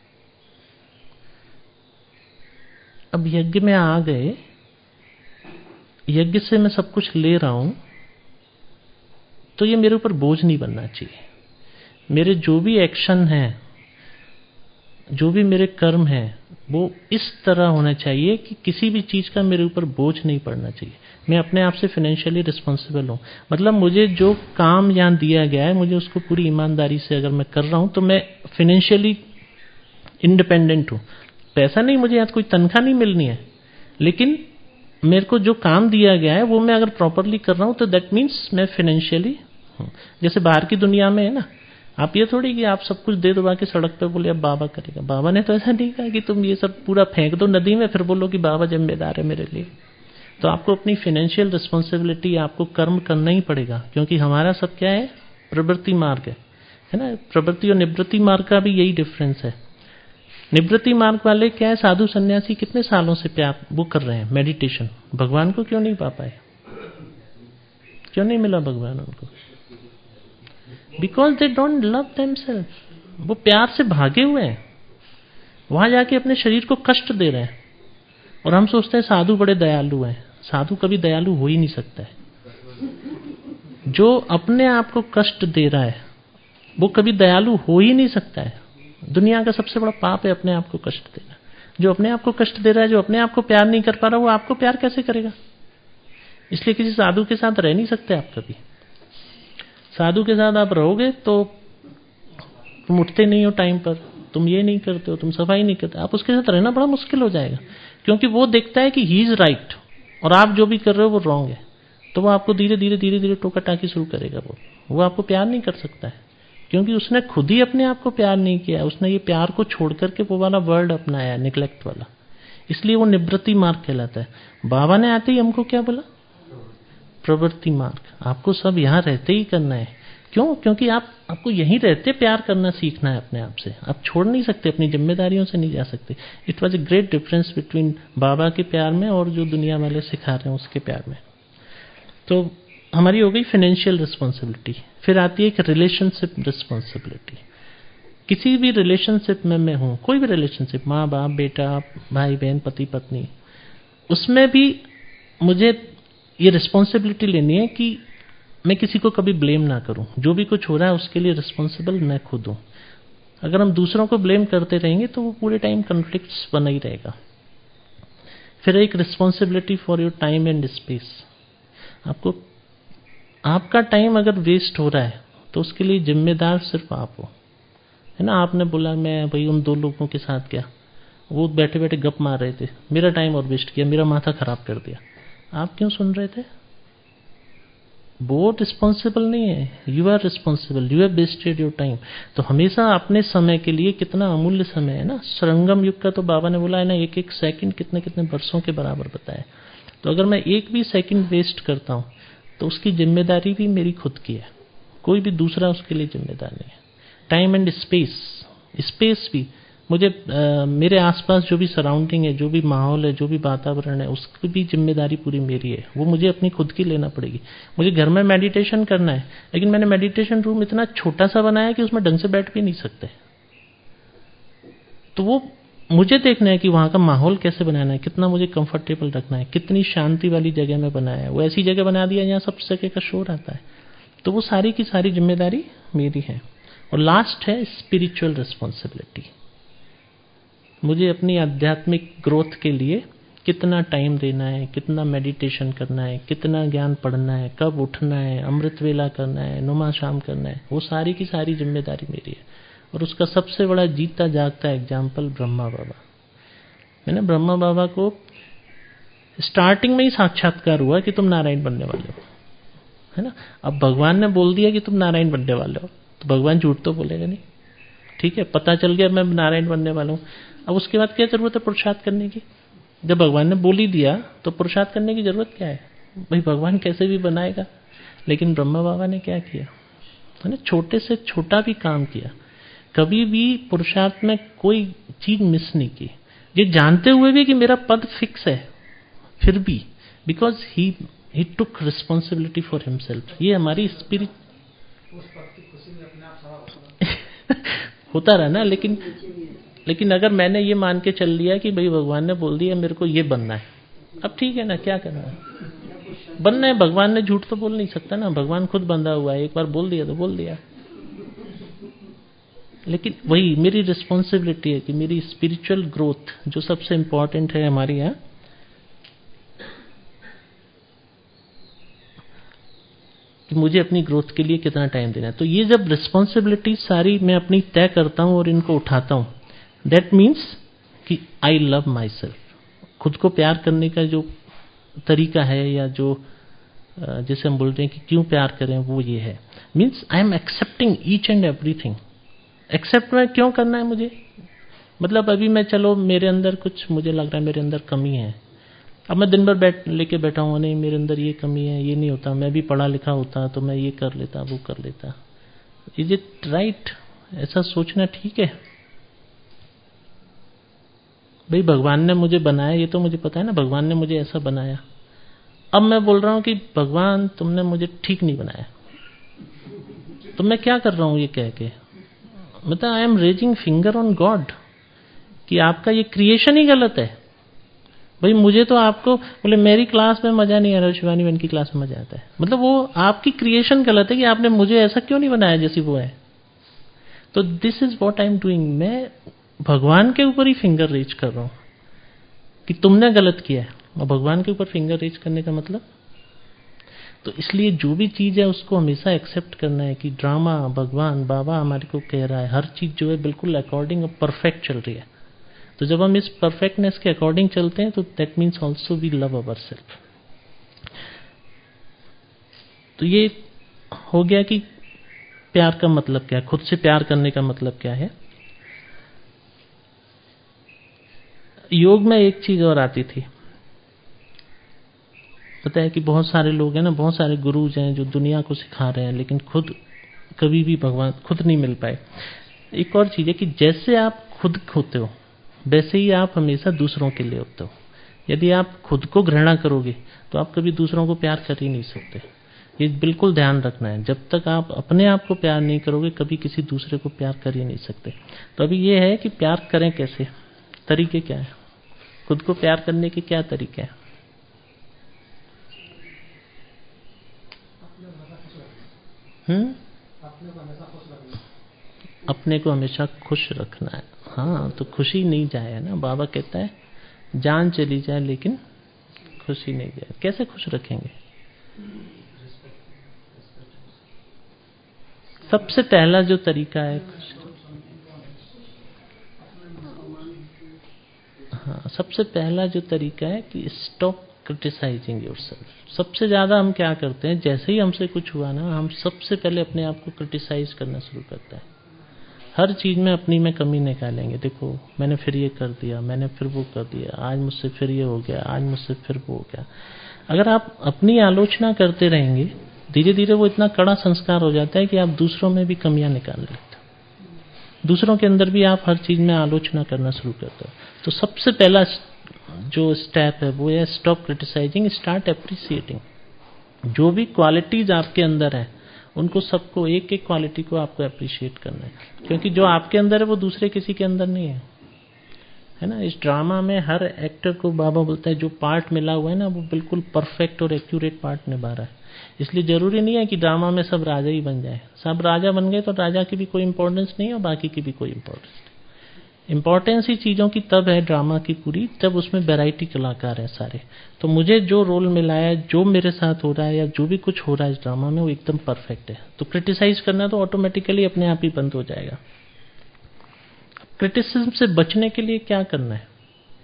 अब यज्ञ में आ गए, यज्ञ से मैं सब कुछ ले रहा हूं, तो ये मेरे ऊपर बोझ नहीं बनना चाहिए। मेरे जो भी एक्शन हैं, जो भी मेरे कर्म हैं, वो इस तरह होना चाहिए कि किसी भी चीज का मेरे ऊपर बोझ नहीं पड़ना चाहिए। मैं अपने आप से फाइनेंशियली रिस्पॉन्सिबल हूँ। मतलब मुझे जो काम यहाँ दिया गया है, मुझे उसको पूरी ईमानदारी से अगर मैं कर रहा हूँ तो मैं फाइनेंशियली इंडिपेंडेंट हूँ। पैसा नहीं, मुझे यहाँ कोई तनख्वाह नहीं मिलनी है, लेकिन मेरे को जो काम दिया गया है वो मैं अगर प्रॉपरली कर रहा हूँ तो दैट मीन्स मैं फाइनेंशियली हूँ। जैसे बाहर की दुनिया में है ना, आप ये थोड़ी कि आप सब कुछ दे दो के सड़क पे बोले अब बाबा करेगा। बाबा ने तो ऐसा नहीं कहा कि तुम ये सब पूरा फेंक दो नदी में फिर बोलो कि बाबा जिम्मेदार है मेरे लिए। तो आपको अपनी फाइनेंशियल रिस्पॉन्सिबिलिटी, आपको कर्म करना ही पड़ेगा, क्योंकि हमारा सब क्या है, प्रवृत्ति मार्ग है, है ना। प्रवृत्ति और निवृत्ति मार्ग का भी यही डिफरेंस है। निवृत्ति मार्ग वाले क्या है, साधु सन्यासी कितने सालों से प्यार वो कर रहे हैं, मेडिटेशन, भगवान को क्यों नहीं पा पाए, क्यों नहीं मिला भगवान उनको? Because they don't love themselves, वो प्यार से भागे हुए हैं, वहां जाके अपने शरीर को कष्ट दे रहे हैं। और हम सोचते हैं साधु बड़े दयालु हैं, साधु कभी दयालु हो ही नहीं सकता है। जो अपने आप को कष्ट दे रहा है वो कभी दयालु हो ही नहीं सकता है। दुनिया का सबसे बड़ा पाप है अपने आप को कष्ट देना। जो अपने आप को कष्ट दे रहा है, जो अपने आप को प्यार नहीं कर पा रहा, वो आपको प्यार कैसे करेगा? इसलिए किसी साधु के साथ रह नहीं सकते आप कभी। साधु के साथ आप रहोगे तो तुम उठते नहीं हो टाइम पर, तुम ये नहीं करते हो, तुम सफाई नहीं करते, आप उसके साथ रहना बड़ा मुश्किल हो जाएगा। क्योंकि वो देखता है कि ही इज राइट और आप जो भी कर रहे हो वो रॉन्ग है, तो वो आपको धीरे धीरे धीरे धीरे टोका टाकी शुरू करेगा। वो वो आपको प्यार नहीं कर सकता है, क्योंकि उसने खुद ही अपने आप को प्यार नहीं किया। उसने ये प्यार को छोड़ करके वो वाला वर्ड अपनाया, निग्लेक्ट वाला। इसलिए वो निवृत्ति मार्ग कहलाता है। बाबा ने आते ही हमको क्या बोला? प्रवृत्ति मार्ग। आपको सब यहाँ रहते ही करना है। क्यों? क्योंकि आप आपको यहीं रहते प्यार करना सीखना है अपने आप से। आप छोड़ नहीं सकते, अपनी जिम्मेदारियों से नहीं जा सकते। It was a great difference between बाबा के प्यार में और जो दुनिया वाले सिखा रहे हैं उसके प्यार में। तो हमारी हो गई फाइनेंशियल रिस्पॉन्सिबिलिटी। फिर आती है एक रिलेशनशिप रिस्पॉन्सिबिलिटी। किसी भी रिलेशनशिप में मैं हूँ, कोई भी रिलेशनशिप, माँ बाप, बेटा, भाई बहन, पति पत्नी, उसमें भी मुझे ये रिस्पॉन्सिबिलिटी लेनी है कि मैं किसी को कभी ब्लेम ना करूं। जो भी कुछ हो रहा है उसके लिए रिस्पॉन्सिबल मैं खुद हूं। अगर हम दूसरों को ब्लेम करते रहेंगे तो वो पूरे टाइम कॉन्फ्लिक्ट्स बना ही रहेगा। फिर एक responsibility for your time and space. आपको आपका टाइम अगर वेस्ट हो रहा है तो उसके लिए जिम्मेदार सिर्फ आप हो, है ना। आपने बोला मैं भाई उन दो लोगों के साथ गया, वो बैठे बैठे गप मार रहे थे, मेरा टाइम और वेस्ट किया, मेरा माथा खराब कर दिया। आप क्यों सुन रहे थे? वो रिस्पॉन्सिबल नहीं है, you are responsible, you have wasted your time. तो हमेशा अपने समय के लिए, कितना अमूल्य समय है ना। संगम युग का तो बाबा ने बोला है ना, एक एक सेकंड कितने कितने वर्षों के बराबर बताया। तो अगर मैं एक भी सेकंड वेस्ट करता हूं तो उसकी जिम्मेदारी भी मेरी खुद की है, कोई भी दूसरा उसके लिए जिम्मेदार नहीं है। टाइम एंड स्पेस, स्पेस भी मुझे आ, मेरे आसपास जो भी सराउंडिंग है, जो भी माहौल है, जो भी वातावरण है, उसकी भी जिम्मेदारी पूरी मेरी है। वो मुझे अपनी खुद की लेना पड़ेगी। मुझे घर में मेडिटेशन करना है, लेकिन मैंने मेडिटेशन रूम इतना छोटा सा बनाया कि उसमें ढंग से बैठ भी नहीं सकते। तो वो मुझे देखना है कि वहां का माहौल कैसे बनाना है, कितना मुझे कंफर्टेबल रखना है, कितनी शांति वाली जगह में बनाया है। वो ऐसी जगह बना दिया जहाँ सब जगह का शोर आता है। तो वो सारी की सारी जिम्मेदारी मेरी है। और लास्ट है स्पिरिचुअल रिस्पॉन्सिबिलिटी। मुझे अपनी आध्यात्मिक ग्रोथ के लिए कितना टाइम देना है, कितना मेडिटेशन करना है, कितना ज्ञान पढ़ना है, कब उठना है, अमृत वेला करना है, नुमा शाम करना है, वो सारी की सारी जिम्मेदारी मेरी है। और उसका सबसे बड़ा जीता जागता एग्जाम्पल ब्रह्मा बाबा। मैंने ब्रह्मा बाबा को स्टार्टिंग में ही साक्षात्कार हुआ कि तुम नारायण बनने वाले हो, है ना। अब भगवान ने बोल दिया कि तुम नारायण बनने वाले हो, तो भगवान झूठ तो बोलेगा नहीं। ठीक है, पता चल गया मैं नारायण बनने वाला हूँ। अब उसके बाद क्या जरूरत है पुरुषार्थ करने की? जब भगवान ने बोल ही दिया तो पुरुषार्थ करने की जरूरत क्या है? भाई भगवान कैसे भी बनाएगा। लेकिन ब्रह्मा बाबा ने क्या किया, है छोटे से छोटा भी काम किया, कभी भी पुरुषार्थ में कोई चीज मिस नहीं की। ये जानते हुए भी कि मेरा पद फिक्स है, फिर भी because he he took responsibility for himself. ये हमारी स्पिरिट होता रहा ना। लेकिन लेकिन अगर मैंने ये मान के चल लिया कि भाई भगवान ने बोल दिया मेरे को ये बनना है, अब ठीक है ना, क्या करना है, बनना है। भगवान ने झूठ तो बोल नहीं सकता ना, भगवान खुद बंधा हुआ है, एक बार बोल दिया तो बोल दिया। लेकिन वही मेरी रिस्पॉन्सिबिलिटी है कि मेरी स्पिरिचुअल ग्रोथ जो सबसे इंपॉर्टेंट है हमारी यहाँ, कि मुझे अपनी ग्रोथ के लिए कितना टाइम देना है। तो ये जब रिस्पॉन्सिबिलिटी सारी मैं अपनी तय करता हूं और इनको उठाता हूं, दैट मीन्स कि आई लव माई सेल्फ। खुद को प्यार करने का जो तरीका है, या जो जैसे हम बोलते हैं कि क्यों प्यार करें, वो ये है, means I am accepting each and everything. Accept में क्यों करना है मुझे? मतलब अभी मैं, चलो मेरे अंदर कुछ मुझे लग रहा है मेरे अंदर कमी है, अब मैं दिन भर बैठ लेके बैठा हूँ, नहीं मेरे अंदर ये कमी है, ये नहीं होता, मैं भी पढ़ा लिखा होता तो मैं ये कर लेता, वो कर लेता। Is it right? ऐसा सोचना ठीक है? भाई भगवान ने मुझे बनाया, ये तो मुझे पता है ना, भगवान ने मुझे ऐसा बनाया। अब मैं बोल रहा हूं कि भगवान तुमने मुझे ठीक नहीं बनाया, तो मैं क्या कर रहा हूं ये कह के, मतलब I am raising finger on God कि आपका ये क्रिएशन ही गलत है। भाई मुझे तो आपको बोले मेरी क्लास में मजा नहीं आ रहा, शिवानी बहन की क्लास में मजा आता है, मतलब वो आपकी क्रिएशन गलत है कि आपने मुझे ऐसा क्यों नहीं बनाया जैसी वो है। तो this is what I am doing, मैं भगवान के ऊपर ही फिंगर रेज कर रहा हूं कि तुमने गलत किया है, और भगवान के ऊपर फिंगर रेज करने का मतलब, तो इसलिए जो भी चीज है उसको हमेशा एक्सेप्ट करना है कि ड्रामा, भगवान, बाबा हमारे को कह रहा है, हर चीज जो है बिल्कुल अकॉर्डिंग और परफेक्ट चल रही है। तो जब हम इस परफेक्टनेस के अकॉर्डिंग चलते हैं तो that means also we love our self. तो ये हो गया कि प्यार का मतलब क्या है, खुद से प्यार करने का मतलब क्या है। योग में एक चीज और आती थी, पता है कि बहुत सारे लोग हैं ना, बहुत सारे गुरुज हैं जो दुनिया को सिखा रहे हैं, लेकिन खुद कभी भी भगवान खुद नहीं मिल पाए। एक और चीज है कि जैसे आप खुद होते हो वैसे ही आप हमेशा दूसरों के लिए होते हो। यदि आप खुद को घृणा करोगे तो आप कभी दूसरों को प्यार कर ही नहीं सकते। ये बिल्कुल ध्यान रखना है, जब तक आप अपने आप को प्यार नहीं करोगे कभी किसी दूसरे को प्यार कर ही नहीं सकते। तो अभी ये है कि प्यार करें कैसे, तरीके क्या है, खुद को प्यार करने के क्या तरीके हैं। हम्म अपने को हमेशा खुश रखना है। हाँ तो खुशी नहीं जाए ना, बाबा कहता है जान चली जाए लेकिन खुशी नहीं जाए। कैसे खुश रखेंगे? सबसे पहला जो तरीका है, हाँ सबसे पहला जो तरीका है कि स्टॉप क्रिटिसाइजिंग योरसेल्फ। सबसे ज्यादा हम क्या करते हैं, जैसे ही हमसे कुछ हुआ ना हम सबसे पहले अपने आप को क्रिटिसाइज करना शुरू करते हैं। हर चीज में अपनी में कमी निकालेंगे, देखो मैंने फिर ये कर दिया, मैंने फिर वो कर दिया, आज मुझसे फिर ये हो गया, आज मुझसे फिर वो हो गया। अगर आप अपनी आलोचना करते रहेंगे धीरे धीरे वो इतना कड़ा संस्कार हो जाता है कि आप दूसरों में भी कमियां निकाल लेते हो, दूसरों के अंदर भी आप हर चीज में आलोचना करना शुरू करते हो। तो सबसे पहला जो स्टेप है वो है स्टॉप क्रिटिसाइजिंग, स्टार्ट अप्रिसिएटिंग। जो भी क्वालिटीज आपके अंदर है उनको सबको, एक एक क्वालिटी को आपको अप्रिशिएट करना है, क्योंकि जो आपके अंदर है वो दूसरे किसी के अंदर नहीं है, है ना। इस ड्रामा में हर एक्टर को बाबा बोलता है जो पार्ट मिला हुआ है ना वो बिल्कुल परफेक्ट और एक्यूरेट पार्ट निभा रहा है। इसलिए जरूरी नहीं है कि ड्रामा में सब राजा ही बन जाए। सब राजा बन गए तो राजा की भी कोई इंपॉर्टेंस नहीं है और बाकी की भी कोई इंपॉर्टेंस नहीं। इंपॉर्टेंस ही चीजों की तब है ड्रामा की पूरी, जब उसमें वैरायटी कलाकार है सारे। तो मुझे जो रोल मिला है, जो मेरे साथ हो रहा है या जो भी कुछ हो रहा है इस ड्रामा में वो एकदम परफेक्ट है, तो क्रिटिसाइज करना तो ऑटोमेटिकली अपने आप ही बंद हो जाएगा। क्रिटिसिज्म से बचने के लिए क्या करना है?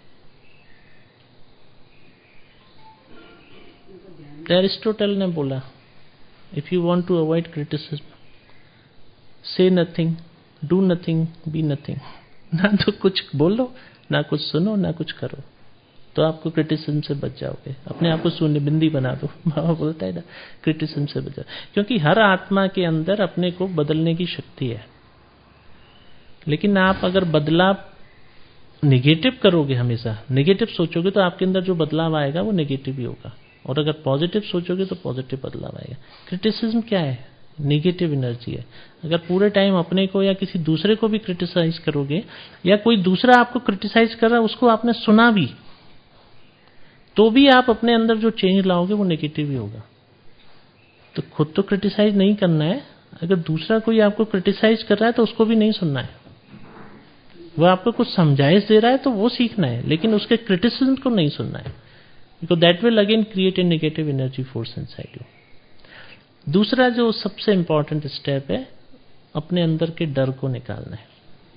एरिस्टोटल ने बोला if you want to avoid criticism say nothing, do nothing, be nothing. ना तो कुछ बोलो, ना कुछ सुनो, ना कुछ करो, तो आपको क्रिटिसिज्म से बच जाओगे। अपने आप को शून्य बिंदी बना दो। बाबा बोलता है ना क्रिटिसिज्म से बच जाओ, क्योंकि हर आत्मा के अंदर अपने को बदलने की शक्ति है। लेकिन आप अगर बदलाव नेगेटिव करोगे, हमेशा नेगेटिव सोचोगे, तो आपके अंदर जो बदलाव आएगा वो नेगेटिव ही होगा, और अगर पॉजिटिव सोचोगे तो पॉजिटिव बदलाव आएगा। क्रिटिसिज्म क्या है? नेगेटिव एनर्जी है। अगर पूरे टाइम अपने को या किसी दूसरे को भी क्रिटिसाइज करोगे, या कोई दूसरा आपको क्रिटिसाइज कर रहा है उसको आपने सुना भी, तो भी आप अपने अंदर जो चेंज लाओगे वो नेगेटिव ही होगा। तो खुद तो क्रिटिसाइज नहीं करना है, अगर दूसरा कोई आपको क्रिटिसाइज कर रहा है तो उसको भी नहीं सुनना है। वो आपको कुछ समझाइश दे रहा है तो वो सीखना है, लेकिन उसके क्रिटिसिज्म को नहीं सुनना है, because that will again create a negative energy force inside you. दूसरा जो सबसे इंपॉर्टेंट स्टेप है, अपने अंदर के डर को निकालना है।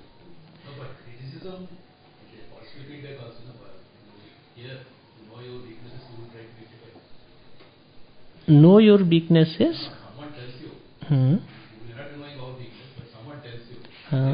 Know your weaknesses. हम्म हाँ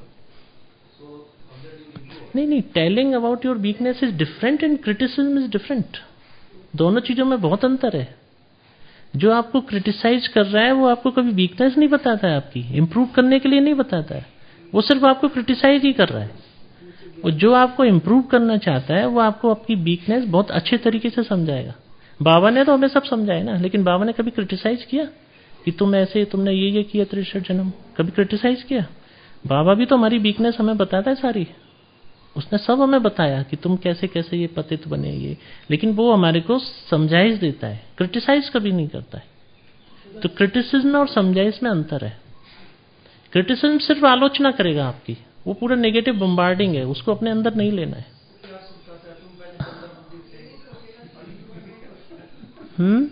नहीं नहीं, telling about your weakness is different and criticism is different. दोनों चीजों में बहुत अंतर है। जो आपको क्रिटिसाइज कर रहा है वो आपको कभी वीकनेस नहीं बताता है, आपकी इंप्रूव करने के लिए नहीं बताता है, वो सिर्फ आपको क्रिटिसाइज ही कर रहा है। और जो आपको इम्प्रूव करना चाहता है वो आपको आपकी वीकनेस बहुत अच्छे तरीके से समझाएगा। बाबा ने तो हमें सब समझाया ना, लेकिन बाबा ने कभी क्रिटिसाइज किया कि तुम ऐसे, तुमने ये ये किया तिरसठ जन्म, कभी क्रिटिसाइज किया? बाबा भी तो हमारी वीकनेस हमें बताता है सारी, उसने सब हमें बताया कि तुम कैसे कैसे ये पतित बने ये, लेकिन वो हमारे को समझाइश देता है, क्रिटिसाइज कभी नहीं करता है। तो क्रिटिसिज्म और समझाइश में अंतर है। क्रिटिसिज्म सिर्फ आलोचना करेगा आपकी, वो पूरा नेगेटिव बम्बार्डिंग है, उसको अपने अंदर नहीं लेना है। हम्म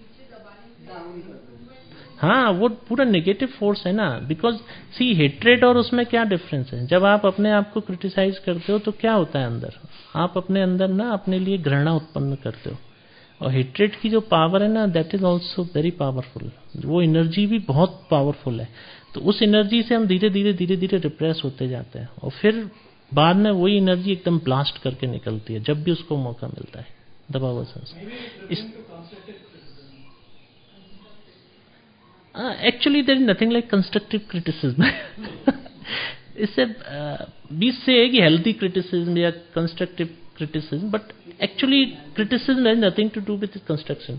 हाँ, वो पूरा नेगेटिव फोर्स है ना। बिकॉज सी हेट्रेड और उसमें क्या डिफरेंस है? जब आप अपने आप को क्रिटिसाइज करते हो तो क्या होता है अंदर? आप अपने अंदर ना अपने लिए घृणा उत्पन्न करते हो। और हेट्रेड की जो पावर है ना, that is also very powerful. वो एनर्जी भी बहुत पावरफुल है। तो उस एनर्जी से हम धीरे धीरे धीरे धीरे रिप्रेस होते जाते हैं, और फिर बाद में वही एनर्जी एकदम ब्लास्ट करके निकलती है जब भी उसको मौका मिलता है। दबा हुआ इस actually there is nothing like constructive criticism. इससे बीच से है कि हेल्थी क्रिटिसिज्म या constructive criticism, but actually criticism has nothing to do with construction.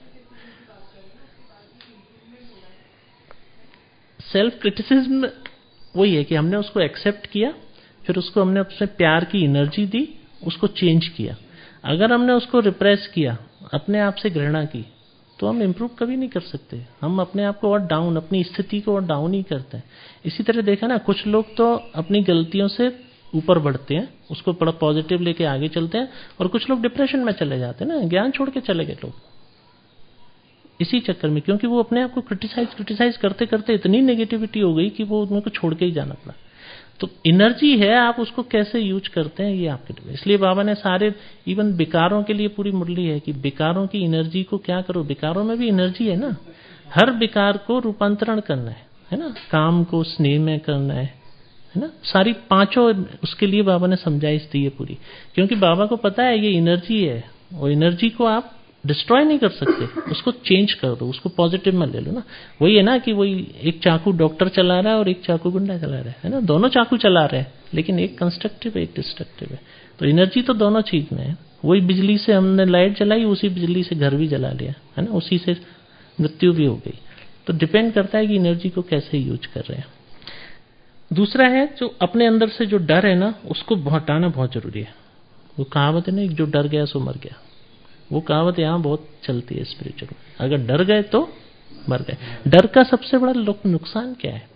Self criticism वही है कि हमने उसको एक्सेप्ट किया, फिर उसको हमने अपने प्यार की एनर्जी दी, उसको चेंज किया। अगर हमने उसको रिप्रेस किया, अपने आप से घृणा की, तो हम इम्प्रूव कभी नहीं कर सकते। हम अपने आप को और डाउन, अपनी स्थिति को और डाउन ही करते हैं। इसी तरह देखा ना, कुछ लोग तो अपनी गलतियों से ऊपर बढ़ते हैं, उसको बड़ा पॉजिटिव लेके आगे चलते हैं, और कुछ लोग डिप्रेशन में चले जाते हैं ना, ज्ञान छोड़ के चले गए लोग इसी चक्कर में, क्योंकि वो अपने आप को क्रिटिसाइज क्रिटिसाइज करते करते इतनी नेगेटिविटी हो गई कि वो उनको छोड़ के ही जाना पड़ा। तो एनर्जी है, आप उसको कैसे यूज करते हैं ये आपके लिए। इसलिए बाबा ने सारे, इवन विकारों के लिए पूरी मुरली है कि विकारों की एनर्जी को क्या करो। विकारों में भी एनर्जी है ना, हर विकार को रूपांतरण करना है है ना, काम को स्नेह में करना है है ना। सारी पांचों उसके लिए बाबा ने समझाइश दी है पूरी, क्योंकि बाबा को पता है ये एनर्जी है, और एनर्जी को आप डिस्ट्रॉय नहीं कर सकते, उसको चेंज कर दो, उसको पॉजिटिव में ले लो ना। वही है ना कि वही एक चाकू डॉक्टर चला रहा है और एक चाकू गुंडा चला रहा है है ना, दोनों चाकू चला रहे हैं, लेकिन एक कंस्ट्रक्टिव है एक डिस्ट्रक्टिव है। तो एनर्जी तो दोनों चीज में है। वही बिजली से हमने लाइट जलाई, उसी बिजली से घर भी जला लिया है ना, उसी से मृत्यु भी हो गई। तो डिपेंड करता है कि एनर्जी को कैसे यूज कर रहे हैं। दूसरा है जो अपने अंदर से जो डर है ना, उसको हटाना बहुत जरूरी है। वो कहावत है ना, जो डर गया सो मर गया, वो कहावत यहाँ बहुत चलती है स्पिरिचुअल। अगर डर गए तो मर गए। डर का सबसे बड़ा नुकसान क्या है?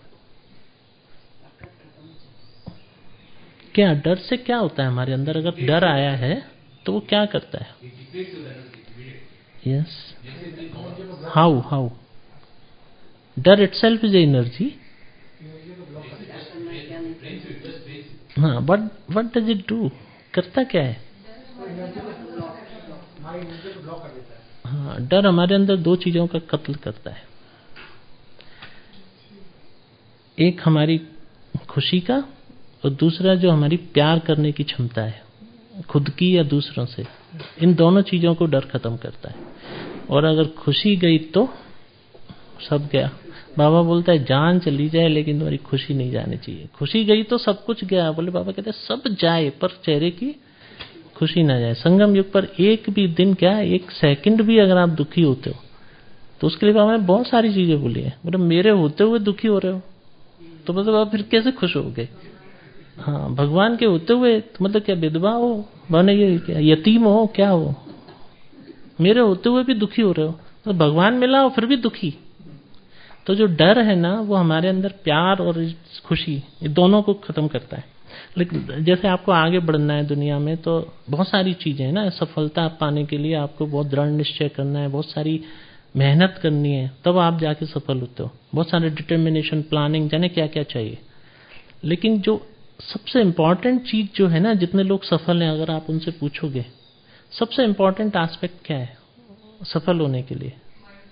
क्या डर से क्या होता है हमारे अंदर? अगर डर आया है तो वो क्या करता है? यस, हाउ हाउ डर इटसेल्फ इज एनर्जी। हाँ, what what does it do? करता क्या है? हाँ, डर हमारे अंदर दो चीजों का कत्ल करता है, एक हमारी खुशी का, और दूसरा जो हमारी प्यार करने की क्षमता है, खुद की या दूसरों से। इन दोनों चीजों को डर खत्म करता है। और अगर खुशी गई तो सब गया। बाबा बोलता है जान चली जाए लेकिन तुम्हारी खुशी नहीं जानी चाहिए। खुशी गई तो सब कुछ गया। बोले बाबा कहते हैं सब जाए पर चेहरे की खुशी ना जाए। संगम युग पर एक भी दिन, क्या एक सेकंड भी अगर आप दुखी होते हो तो उसके लिए बाबा ने बहुत सारी चीजें बोली है। मतलब मेरे होते हुए दुखी हो रहे हो तो मतलब आप फिर कैसे खुश हो गए? हाँ, भगवान के होते हुए तो मतलब क्या विधवा हो, बने ये क्या यतीम हो, क्या हो? मेरे होते हुए भी दुखी हो रहे हो तो भगवान मिला और फिर भी दुखी। तो जो डर है ना, वो हमारे अंदर प्यार और खुशी, ये दोनों को खत्म करता है। लेकिन जैसे आपको आगे बढ़ना है दुनिया में, तो बहुत सारी चीजें हैं ना, सफलता पाने के लिए आपको बहुत दृढ़ निश्चय करना है, बहुत सारी मेहनत करनी है, तब आप जाके सफल होते हो। बहुत सारे डिटर्मिनेशन, प्लानिंग, जाने क्या क्या चाहिए। लेकिन जो सबसे इम्पोर्टेंट चीज जो है ना, जितने लोग सफल हैं, अगर आप उनसे पूछोगे सबसे इम्पोर्टेंट एस्पेक्ट क्या है सफल होने के लिए,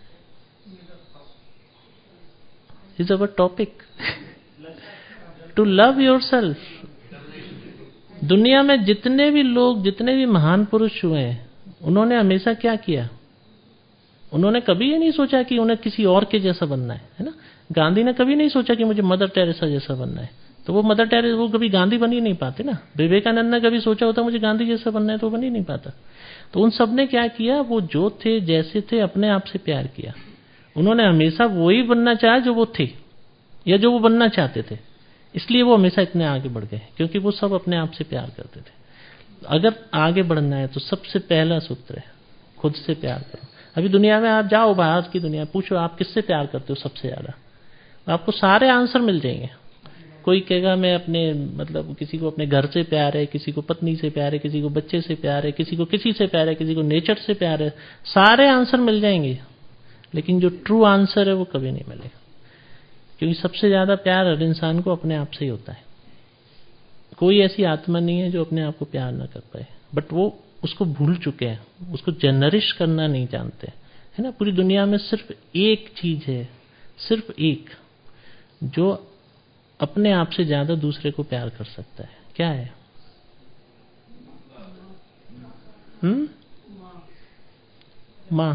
is our topic to love your self. दुनिया में जितने भी लोग, जितने भी महान पुरुष हुए हैं, उन्होंने हमेशा क्या किया? उन्होंने कभी ये नहीं सोचा कि उन्हें किसी और के जैसा बनना है, है ना। गांधी ने कभी नहीं सोचा कि मुझे मदर टेरेसा जैसा बनना है। तो वो मदर टेरेसा वो कभी गांधी बन ही नहीं पाते ना। विवेकानंद ने कभी सोचा होता मुझे गांधी जैसा बनना है तो बन ही नहीं पाता। तो उन सब ने क्या किया, वो जो थे जैसे थे अपने आप से प्यार किया। उन्होंने हमेशा वही बनना चाहा जो वो थे या जो वो बनना चाहते थे, इसलिए वो हमेशा इतने आगे बढ़ गए, क्योंकि वो सब अपने आप से प्यार करते थे। अगर आगे बढ़ना है तो सबसे पहला सूत्र है खुद से प्यार करो। अभी दुनिया में आप जाओ, बाहर की दुनिया पूछो आप किससे प्यार करते हो सबसे ज्यादा, आपको सारे आंसर मिल जाएंगे। कोई कहेगा मैं अपने मतलब किसी को अपने घर से प्यार है, किसी को पत्नी से प्यार है, किसी को बच्चे से प्यार है, किसी को किसी से प्यार है, किसी को नेचर से प्यार है, सारे आंसर मिल जाएंगे। लेकिन जो ट्रू आंसर है वो कभी नहीं मिलेगा, क्योंकि सबसे ज्यादा प्यार हर इंसान को अपने आप से ही होता है। कोई ऐसी आत्मा नहीं है जो अपने आप को प्यार ना कर पाए, बट वो उसको भूल चुके हैं, उसको जनरिश करना नहीं जानते, है ना। पूरी दुनिया में सिर्फ एक चीज है, सिर्फ एक, जो अपने आप से ज्यादा दूसरे को प्यार कर सकता है। क्या है? हम्म माँ।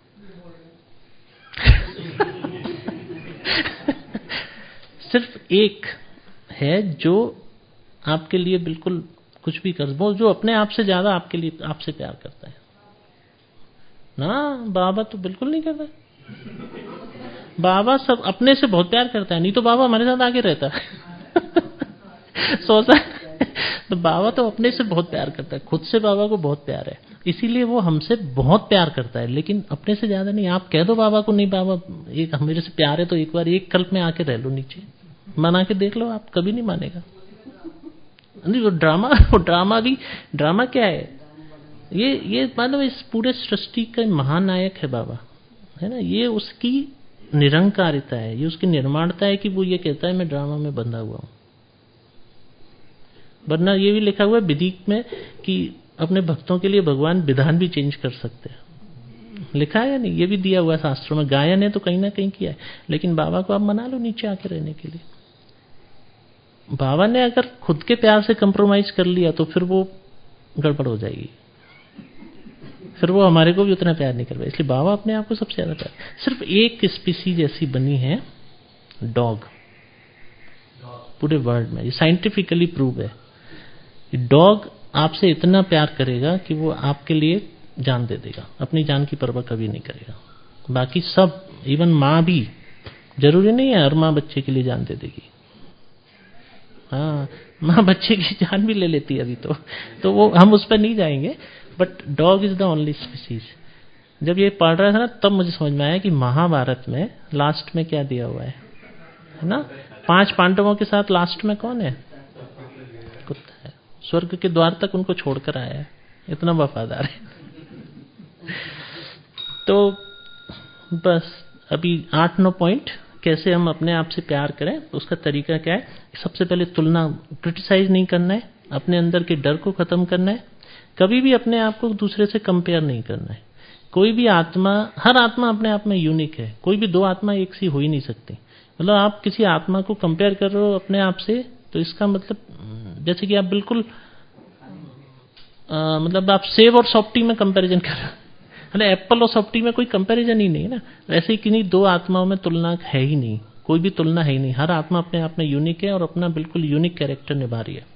सिर्फ एक है जो आपके लिए बिल्कुल कुछ भी कर, वो जो अपने आप से ज्यादा आपके लिए आपसे प्यार करता है ना। बाबा तो बिल्कुल नहीं करता। बाबा सब अपने से बहुत प्यार करता है, नहीं तो बाबा हमारे साथ आगे रहता है। सोचा तो बाबा तो अपने से बहुत प्यार करता है, खुद से बाबा को बहुत प्यार है, इसीलिए वो हमसे बहुत प्यार करता है, लेकिन अपने से ज्यादा नहीं। आप कह दो बाबा को नहीं बाबा एक मेरे से प्यार है तो एक बार एक कल्प में आके रह लो नीचे, मना के देख लो, आप कभी नहीं मानेगा। नहीं वो ड्रामा, वो ड्रामा भी, ड्रामा क्या है ये ये मतलब इस पूरे सृष्टि का महानायक है बाबा, है ना। ये उसकी निरंकारिता है, ये उसकी निर्माणता है कि वो ये कहता है मैं ड्रामा में बंधा हुआ हूं। वरना ये भी लिखा हुआ है विधि में कि अपने भक्तों के लिए भगवान विधान भी चेंज कर सकते हैं, लिखा है या नहीं, ये भी दिया हुआ है शास्त्रों में। गायन है तो कहीं ना कहीं किया है, लेकिन बाबा को आप मना लो नीचे आके रहने के लिए। बाबा ने अगर खुद के प्यार से कंप्रोमाइज कर लिया तो फिर वो गड़बड़ हो जाएगी, फिर वो हमारे को भी उतना प्यार नहीं कर पाए। इसलिए बाबा अपने आप को सबसे ज्यादा प्यार, सिर्फ एक स्पीसीज ऐसी बनी है डॉग, पूरे वर्ल्ड में, ये साइंटिफिकली प्रूव है। डॉग आपसे इतना प्यार करेगा कि वो आपके लिए जान दे देगा, अपनी जान की परवाह कभी नहीं करेगा। बाकी सब, इवन माँ भी, जरूरी नहीं है हर माँ बच्चे के लिए जान दे देगी। हाँ, माँ बच्चे की जान भी ले लेती है अभी तो तो वो हम उस पर नहीं जाएंगे, but dog is the only species. जब ये पढ़ रहा था ना तब मुझे समझ में आया कि महाभारत में लास्ट में क्या दिया हुआ है, है ना। पांच पांडवों के साथ लास्ट में कौन है? कुत्ता है। स्वर्ग के द्वार तक उनको छोड़कर आया है, इतना वफादार है। तो बस अभी आठ नौ पॉइंट, कैसे हम अपने आप से प्यार करें, उसका तरीका क्या है। सबसे पहले तुलना, क्रिटिसाइज नहीं करना है, अपने अंदर के डर को खत्म करना है, कभी भी अपने आप को दूसरे से कंपेयर नहीं करना है। कोई भी आत्मा, हर आत्मा अपने आप में यूनिक है, कोई भी दो आत्मा एक सी हो ही नहीं सकती। मतलब आप किसी आत्मा को कंपेयर कर रहे हो अपने आप से, तो इसका मतलब जैसे कि आप बिल्कुल आ, मतलब आप सेब और सॉफ्टी में कंपैरिजन कर रहे हो, मतलब एप्पल और सॉफ्टी में कोई कंपैरिजन ही नहीं है ना। वैसे ही किन्हीं दो आत्माओं में तुलना है ही नहीं, कोई भी तुलना है ही नहीं। हर आत्मा अपने आप में यूनिक है और अपना बिल्कुल यूनिक कैरेक्टर निभा रही है।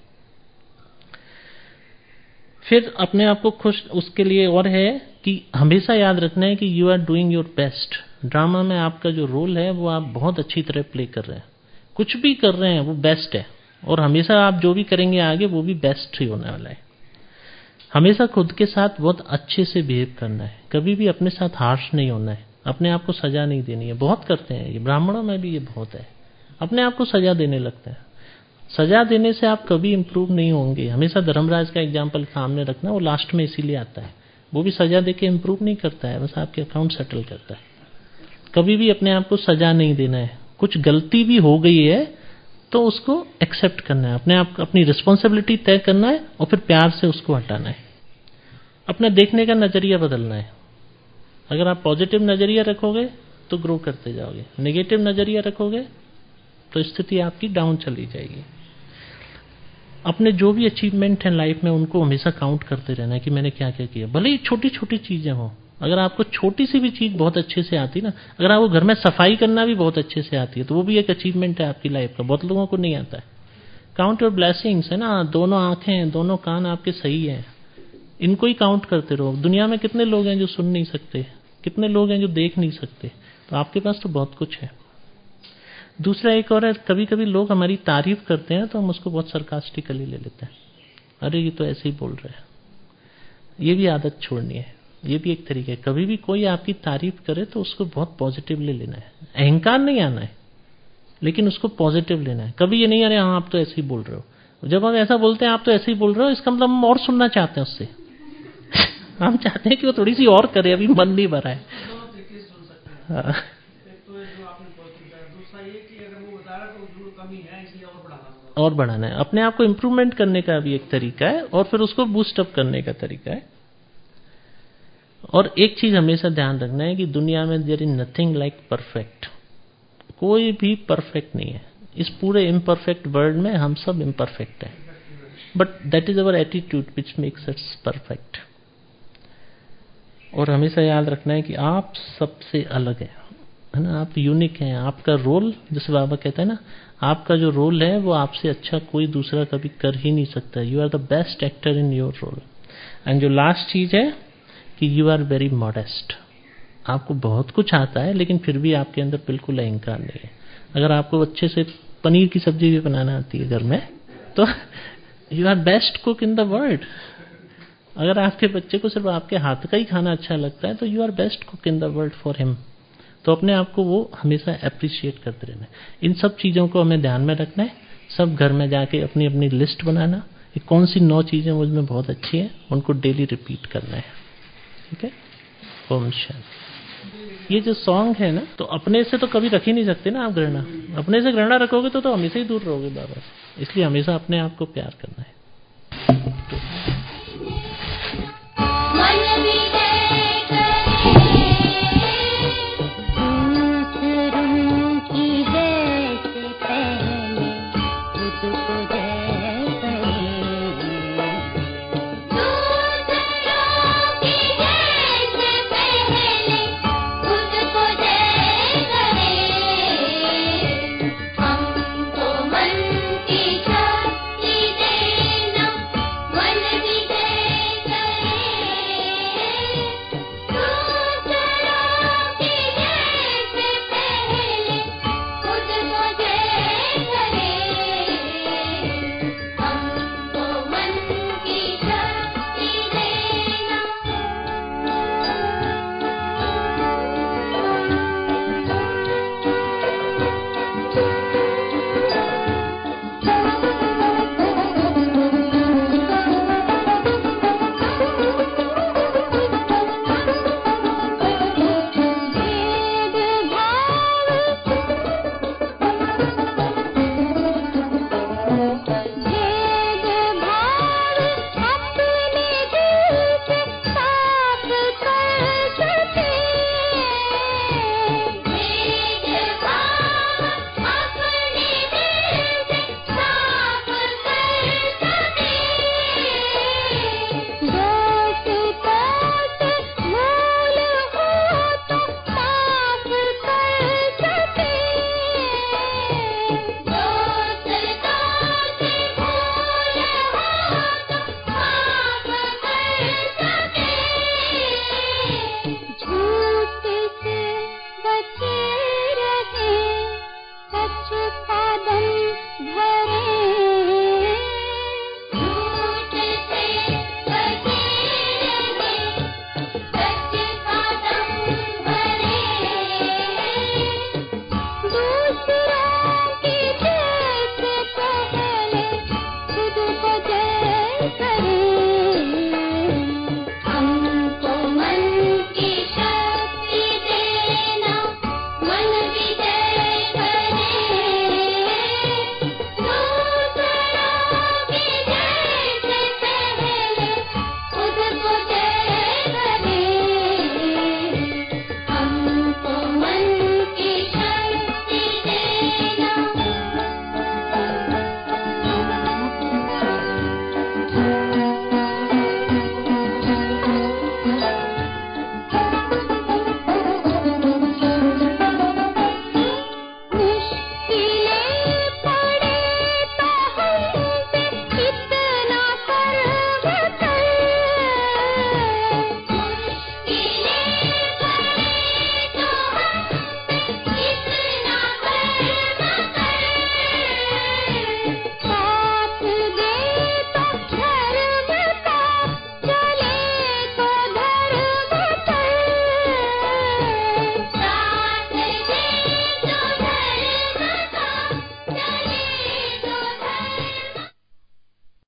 फिर अपने आप को खुश उसके लिए और है कि हमेशा याद रखना है कि you are doing your best. Drama में आपका जो रोल है वो आप बहुत अच्छी तरह प्ले कर रहे हैं, कुछ भी कर रहे हैं वो बेस्ट है, और हमेशा आप जो भी करेंगे आगे वो भी बेस्ट ही होने वाला है। हमेशा खुद के साथ बहुत अच्छे से बिहेव करना है, कभी भी अपने साथ हार्श नहीं होना है, अपने आप को सजा नहीं देनी है। बहुत करते हैं ये, ब्राह्मणों में भी ये बहुत है, अपने आप को सजा देने लगते हैं। सजा देने से आप कभी इंप्रूव नहीं होंगे। हमेशा धर्मराज का एग्जाम्पल सामने रखना, वो लास्ट में इसीलिए आता है। वो भी सजा देके इंप्रूव नहीं करता है, बस आपके अकाउंट सेटल करता है। कभी भी अपने आप को सजा नहीं देना है। कुछ गलती भी हो गई है तो उसको एक्सेप्ट करना है, अपने आप अपनी रिस्पॉन्सिबिलिटी तय करना है और फिर प्यार से उसको हटाना है। अपना देखने का नजरिया बदलना है। अगर आप पॉजिटिव नजरिया रखोगे तो ग्रो करते जाओगे, नेगेटिव नजरिया रखोगे तो स्थिति आपकी डाउन चली जाएगी। अपने जो भी अचीवमेंट है लाइफ में उनको हमेशा काउंट करते रहना है कि मैंने क्या क्या किया, भले ही छोटी छोटी चीजें हो। अगर आपको छोटी सी भी चीज बहुत अच्छे से आती ना, अगर आपको घर में सफाई करना भी बहुत अच्छे से आती है तो वो भी एक अचीवमेंट है आपकी लाइफ का, बहुत लोगों को नहीं आता है। काउंट योर ब्लेसिंग्स है ना, दोनों आंखें दोनों कान आपके सही हैं, इनको ही काउंट करते रहो। दुनिया में कितने लोग हैं जो सुन नहीं सकते, कितने लोग हैं जो देख नहीं सकते, तो आपके पास तो बहुत कुछ है। दूसरा एक और है, कभी कभी लोग हमारी तारीफ करते हैं तो हम उसको बहुत सरकास्टिकली ले लेते हैं, अरे ये तो ऐसे ही बोल रहे हैं। ये भी आदत छोड़नी है, ये भी एक तरीका है। कभी भी कोई आपकी तारीफ करे तो उसको बहुत पॉजिटिवली लेना है, अहंकार नहीं आना है, लेकिन उसको पॉजिटिव लेना है। कभी ये नहीं अरे हाँ आप तो ऐसे ही बोल रहे हो। जब हम ऐसा बोलते हैं आप तो ऐसे ही बोल रहे हो, इसका मतलब हम और सुनना चाहते हैं उससे हम चाहते हैं कि वो थोड़ी सी और करे, अभी मन नहीं भरा है। हाँ। और बढ़ाना है, अपने आप को इम्प्रूवमेंट करने का भी एक तरीका है, और फिर उसको बूस्ट अप करने का तरीका है। और एक चीज हमेशा ध्यान रखना है कि दुनिया में there is nothing like perfect, कोई भी परफेक्ट नहीं है। इस पूरे इम्परफेक्ट वर्ल्ड में हम सब इम्परफेक्ट हैं, but that is our attitude which makes us perfect. और हमेशा याद रखना है कि आप सबसे अलग है, है ना, आप यूनिक हैं। आपका रोल, जैसे बाबा कहते हैं ना, आपका जो रोल है वो आपसे अच्छा कोई दूसरा कभी कर ही नहीं सकता। You are the best actor in your role. And जो लास्ट चीज है कि यू आर वेरी मॉडेस्ट। आपको बहुत कुछ आता है लेकिन फिर भी आपके अंदर बिल्कुल अहंकार नहीं है। अगर आपको अच्छे से पनीर की सब्जी भी बनाना आती है घर में, तो you are best cook in the world. अगर आपके बच्चे को सिर्फ आपके हाथ का ही खाना अच्छा लगता है तो you are best cook in the world for him. तो अपने आप को वो हमेशा अप्रिशिएट करते रहना है। इन सब चीज़ों को हमें ध्यान में रखना है। सब घर में जाके अपनी अपनी लिस्ट बनाना, कि कौन सी नौ चीज़ें मुझ में बहुत अच्छी हैं, उनको डेली रिपीट करना है। ठीक है। ओम शांति। ये जो सॉन्ग है ना, तो अपने से तो कभी रख ही नहीं सकते ना आप घृणा। अपने से घृणा रखोगे तो तो हमेशा ही दूर रहोगे बाबा से। इसलिए हमेशा अपने आप को प्यार करना है। तो